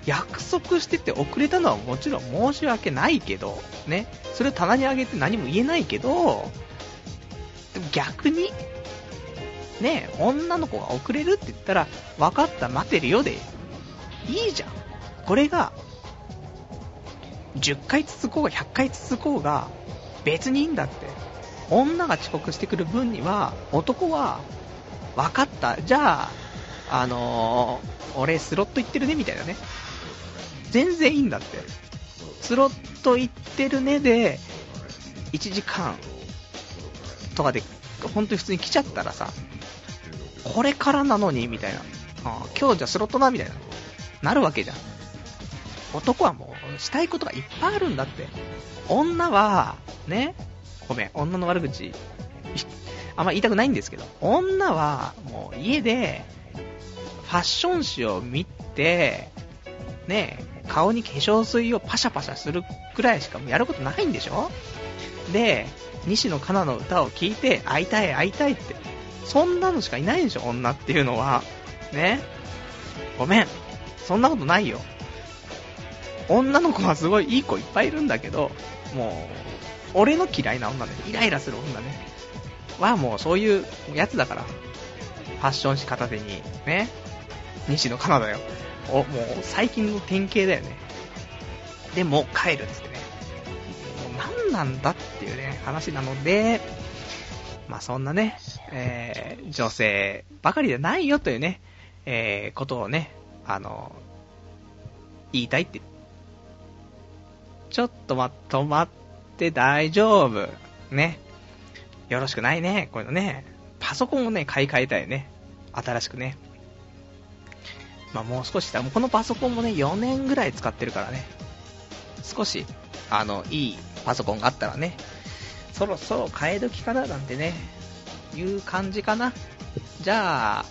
約束してて遅れたのはもちろん申し訳ないけどね、それを棚に上げて何も言えないけど、でも逆にね、女の子が遅れるって言ったら分かった待てるよでいいじゃん。これがじゅっかい続こうがひゃっかい続こうが別にいいんだって。女が遅刻してくる分には男は分かった、じゃああのー、俺スロット行ってるねみたいなね、全然いいんだって。スロット行ってるねでいちじかんとかで本当に普通に来ちゃったらさ、これからなのにみたいな、あ今日じゃスロットなみたいななるわけじゃん。男はもうしたいことがいっぱいあるんだって。女はね、ごめん女の悪口あんま言いたくないんですけど、女はもう家でファッション誌を見てね、顔に化粧水をパシャパシャするくらいしかやることないんでしょ。で西野カナの歌を聴いて会いたい会いたいって、そんなのしかいないでしょ女っていうのはね。ごめんそんなことないよ。女の子はすごいいい子いっぱいいるんだけど、もう俺の嫌いな女ね、イライラする女ねはもうそういうやつだから。ファッション誌片手にね、西野カナだよ。おもう最近の典型だよね。でも帰るっつってね、もう何なんだっていうね話なので、まあそんなね、えー、女性ばかりじゃないよというね、えー、ことをね、あの言いたいって。ちょっとま止まって大丈夫ね、よろしくないねこういうのね。パソコンをね買い替えたいね、新しくね。まあもう少しだ、もうこのパソコンもねよねんぐらい使ってるからね、少しあのいいパソコンがあったらね、そろそろ変え時かななんてねいう感じかな。じゃあ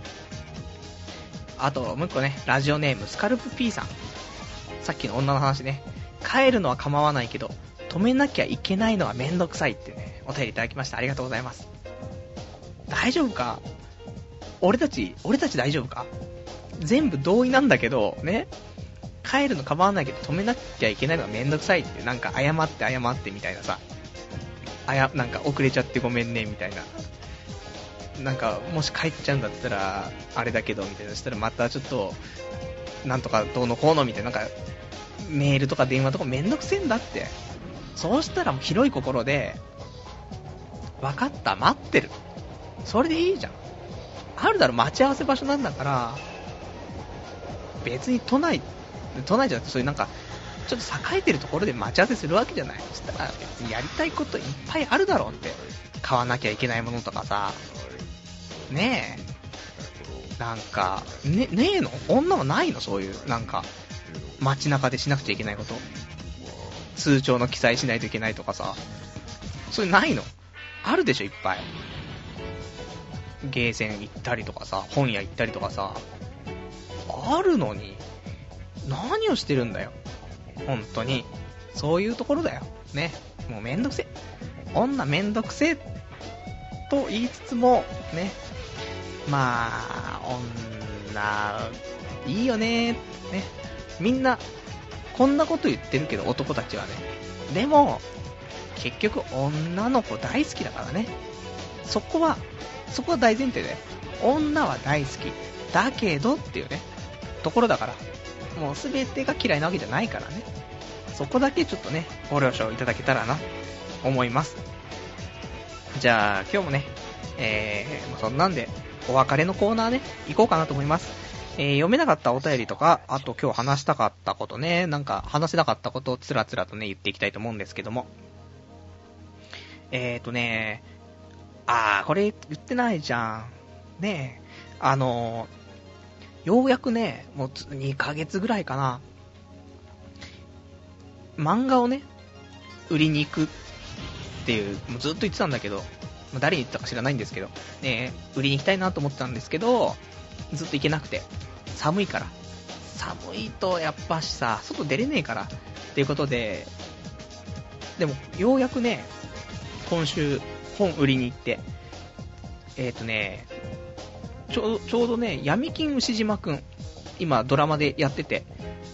あともう一個ね、ラジオネームスカルプ P さん、さっきの女の話ね、帰るのは構わないけど止めなきゃいけないのはめんどくさいってねお便りいただきました。ありがとうございます。大丈夫か、俺たち俺たち大丈夫か。全部同意なんだけどね、帰るの構わないけど止めなきゃいけないのはめんどくさいって、なんか謝って謝ってみたいなさ、あやなんか遅れちゃってごめんねみたいな、なんかもし帰っちゃうんだったらあれだけどみたいな、そしたらまたちょっとなんとかどうのこうのみたいな、なんかメールとか電話とかめんどくせえんだって。そうしたらもう広い心で分かった待ってる、それでいいじゃん。あるだろ待ち合わせ場所なんだから。別に都内都内じゃなくてそういうなんかちょっと栄えてるところで待ち合わせするわけじゃない。そしたら別にやりたいこといっぱいあるだろうって、買わなきゃいけないものとかさねえ、なんかねねえの女はないの、そういうなんか街中でしなくちゃいけないこと、通帳の記載しないといけないとかさ、それないの。あるでしょいっぱい。ゲーセン行ったりとかさ、本屋行ったりとかさ、あるのに何をしてるんだよ本当に。そういうところだよね。もうめんどくせえ、女めんどくせえと言いつつもね、まあ女いいよねね、みんなこんなこと言ってるけど男たちはね、でも結局女の子大好きだからね。そこはそこは大前提で、女は大好きだけどっていうねところだから、もう全てが嫌いなわけじゃないからね。そこだけちょっとねご了承いただけたらな思います。じゃあ今日もね、えー、そんなんでお別れのコーナーね行こうかなと思います。えー、読めなかったお便りとか、あと今日話したかったことね、なんか話せなかったことをつらつらとね言っていきたいと思うんですけども、えーとねあーこれ言ってないじゃんねえ、あのー、ようやくねもうにかげつぐらいかな、漫画をね売りに行くっていう、もうずっと言ってたんだけど、誰に言ったか知らないんですけどね、売りに行きたいなと思ってたんですけどずっと行けなくて、寒いから、寒いとやっぱしさ外出れねえからっていうことで、でもようやくね今週本売りに行って、えーとねちょうど、ちょうどね闇金牛島くん今ドラマでやってて、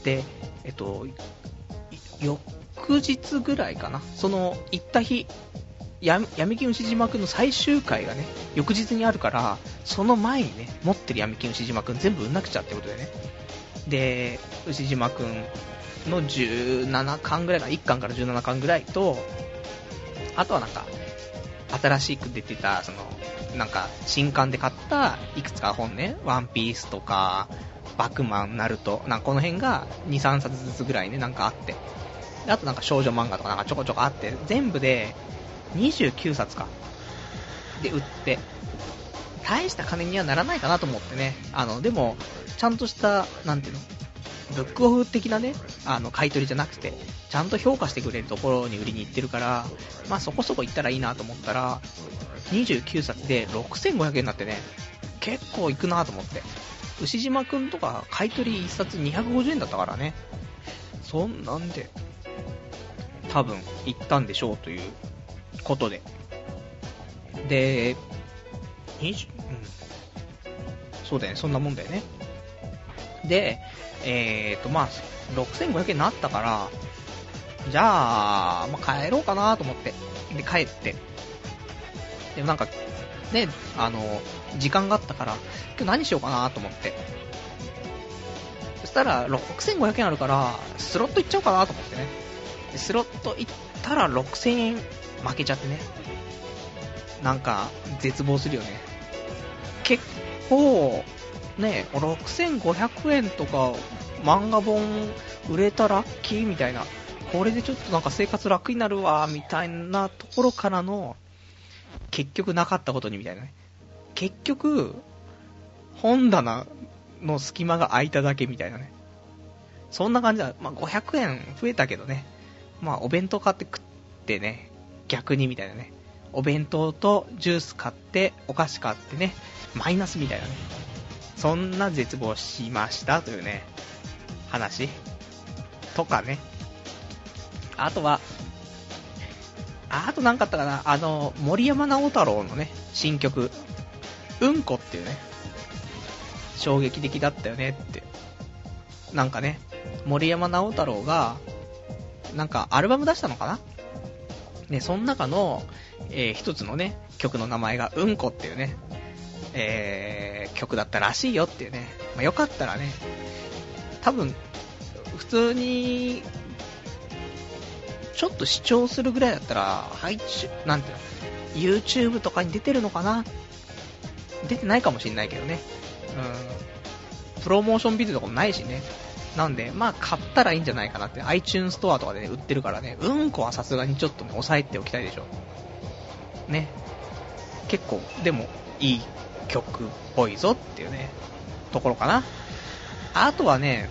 で、えっと、翌日ぐらいかな、その行った日、や闇金牛島くんの最終回がね翌日にあるから、その前にね持ってる闇金牛島くん全部売んなくちゃってことでね、で牛島くんのじゅうななかんぐらいか、いっかんからじゅうななかんぐらいと、あとはなんか新しく出てたそのなんか新刊で買ったいくつか本ね、ワンピースとかバクマン、ナルト、なんかこの辺がにさんさつずつぐらいねなんかあって、あとなんか少女漫画とかなんかちょこちょこあって、全部でにじゅうきゅうさつかで売って、大した金にはならないかなと思ってね、あのでもちゃんとしたなんていうの、ブックオフ的なねあの買い取りじゃなくて、ちゃんと評価してくれるところに売りに行ってるから、まあそこそこ行ったらいいなと思ったら、にじゅうきゅうさつでろくせんごひゃくえんになってね、結構行くなと思って。牛島くんとか買い取りいっさつにひゃくごじゅうえんだったからね、そんなんで多分行ったんでしょうということで、でにじゅう、うん、そうだよね、そんなもんだよね。でえーとまあろくせんごひゃくえんになったから、じゃあ、まあ、帰ろうかなと思って、で帰って、でもなんかね、あの時間があったから今日何しようかなと思って、そしたらろくせんごひゃくえんあるからスロット行っちゃおうかなと思ってね、でスロット行ったらろくせんえん負けちゃってね、なんか絶望するよね。結構ね、ろくせんごひゃくえんとか漫画本売れたラッキーみたいな、これでちょっとなんか生活楽になるわみたいなところからの、結局なかったことにみたいなね。結局本棚の隙間が空いただけみたいなね、そんな感じだ。まあごひゃくえん増えたけどね、まあお弁当買って食ってね、逆にみたいなね、お弁当とジュース買ってお菓子買ってね、マイナスみたいなね、そんな絶望しましたというね話とかね。あとはあと何かあったかな、あの森山直太朗のね新曲うんこっていうね、衝撃的だったよねって。なんかね、森山直太朗がなんかアルバム出したのかなね、その中の、えー、一つのね曲の名前がうんこっていうね、えー、曲だったらしいよっていうね、まあ、よかったらね、多分普通にちょっと視聴するぐらいだったら配信なんていうの YouTube とかに出てるのかな、出てないかもしれないけどね、うん、プロモーションビデオとかもないしね、なんでまあ買ったらいいんじゃないかなって。 iTunes ストアとかで、ね、売ってるからね、うんこはさすがにちょっとね抑えておきたいでしょね。結構でもいい曲っぽいぞっていうねところかな。あとはね、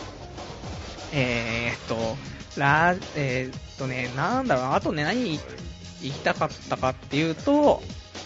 えー、っとラえー、っとねなんだろう、あとね何言いたかったかっていうと、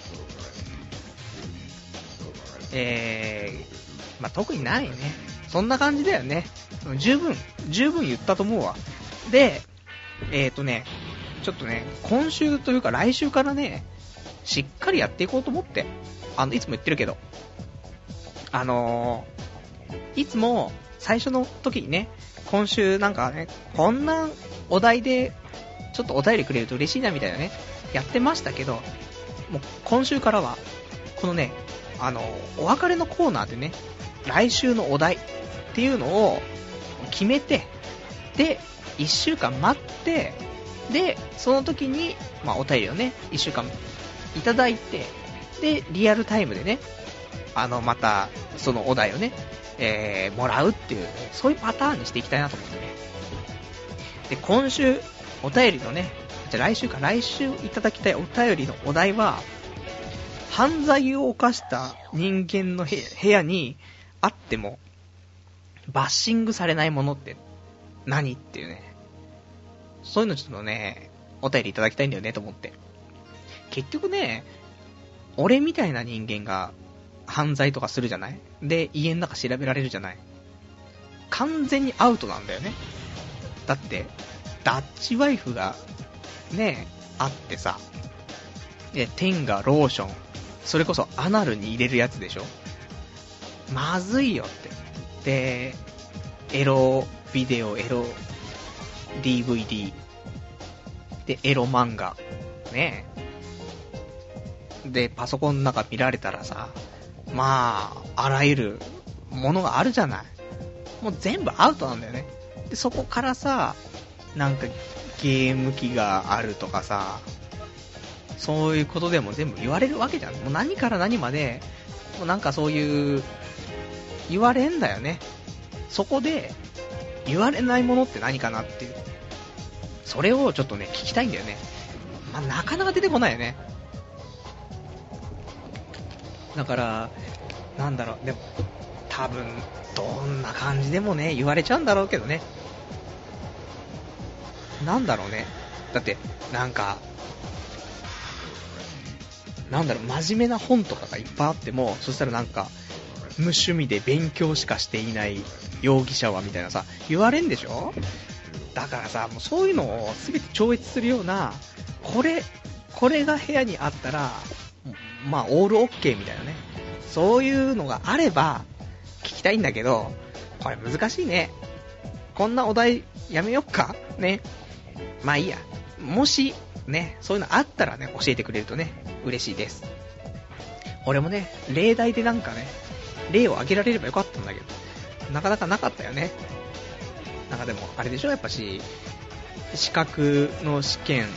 えー、まあ特にないね、そんな感じだよね。十分十分言ったと思うわ。でえー、っとねちょっとね今週というか来週からねしっかりやっていこうと思って、あのいつも言ってるけど、あのー、いつも最初の時にね、今週なんかねこんなお題でちょっとお便りくれると嬉しいなみたいなねやってましたけど、もう今週からはこのね、あのー、お別れのコーナーでね、来週のお題っていうのを決めて、でいっしゅうかん待って、でその時に、まあ、お便りをねいっしゅうかんいただいて、でリアルタイムでね、あのまたそのお題をね、えー、もらうっていう、そういうパターンにしていきたいなと思ってね。で今週お便りのね、じゃ来週か来週いただきたいお便りのお題は、犯罪を犯した人間の部屋にあってもバッシングされないものって何っていうね、そういうのちょっとねお便りいただきたいんだよねと思って。結局ね、俺みたいな人間が犯罪とかするじゃない。で家の中調べられるじゃない。完全にアウトなんだよね。だってダッチワイフがねあってさ、でテンガローション、それこそアナルに入れるやつでしょ。まずいよって。でエロビデオ、エロ ディーブイディー でエロ漫画ねえでパソコンの中見られたらさ、まああらゆるものがあるじゃない。もう全部アウトなんだよね。でそこからさ、なんかゲーム機があるとかさ、そういうことでも全部言われるわけじゃん。もう何から何までもうなんかそういう言われんだよね。そこで言われないものって何かなっていう、それをちょっとね聞きたいんだよね。まあ、なかなか出てこないよね。だからなんだろう、でも多分どんな感じでもね言われちゃうんだろうけどね。なんだろうね、だってなんかなんだろう、真面目な本とかがいっぱいあっても、そしたらなんか無趣味で勉強しかしていない容疑者はみたいなさ言われんでしょ。だからさ、もうそういうのを全て超越するような、これこれが部屋にあったらまあオールオッケーみたいなね、そういうのがあれば聞きたいんだけど、これ難しいね。こんなお題やめよっかね。まあいいや、もしねそういうのあったらね教えてくれるとね嬉しいです。俺もね例題でなんかね例を挙げられればよかったんだけど、なかなかなかったよね。なんかでもあれでしょ、やっぱし資格の試験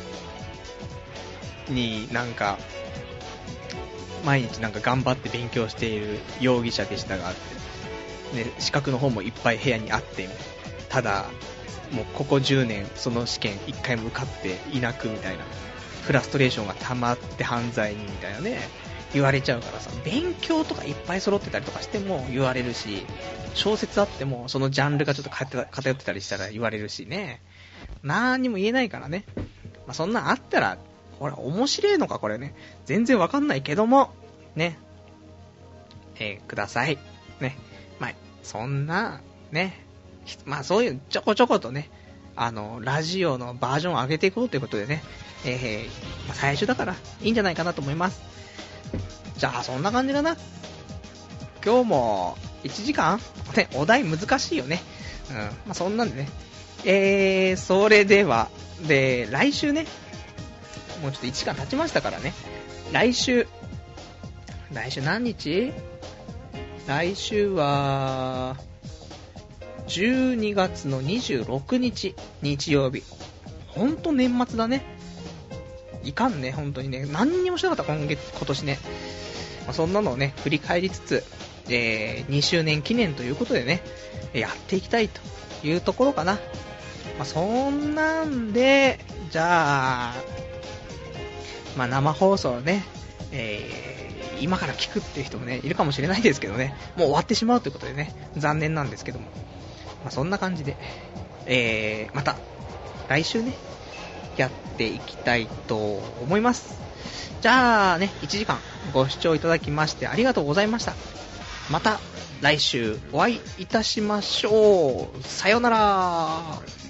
になんか毎日なんか頑張って勉強している容疑者でしたがって、ね、資格の方もいっぱい部屋にあって、ただもうここじゅうねんその試験いっかいも受かっていなくみたいな、フラストレーションが溜まって犯罪にみたいなね言われちゃうからさ、勉強とかいっぱい揃ってたりとかしても言われるし、小説あってもそのジャンルがちょっと偏ってたりしたら言われるしね、何にも言えないからね。まあ、そんなんあったらこれ面白いのかこれね全然わかんないけどもね、えー、くださいね。まあそんなね、まあそういうちょこちょことね、あのラジオのバージョンを上げていこうということでね、えーまあ、最初だからいいんじゃないかなと思います。じゃあそんな感じかな。今日もいちじかん、ね、お題難しいよね。うん、まあそんなんでね。えー、それではで来週ね、もうちょっといちじかん経ちましたからね。来週来週何日？来週はじゅうにがつのにじゅうろくにち日曜日。ほんと年末だね。いかんね、本当にね。何にもしなかった今月今年ね。まあ、そんなのをね振り返りつつ、えー、にしゅうねん記念ということでねやっていきたいというところかな。まあ、そんなんでじゃあ、まあ、生放送ね、えー、今から聞くっていう人もねいるかもしれないですけどね、もう終わってしまうということでね残念なんですけども、まあ、そんな感じで、えー、また来週ねやっていきたいと思います。じゃあね、いちじかんご視聴いただきましてありがとうございました。また来週お会いいたしましょう。さようなら。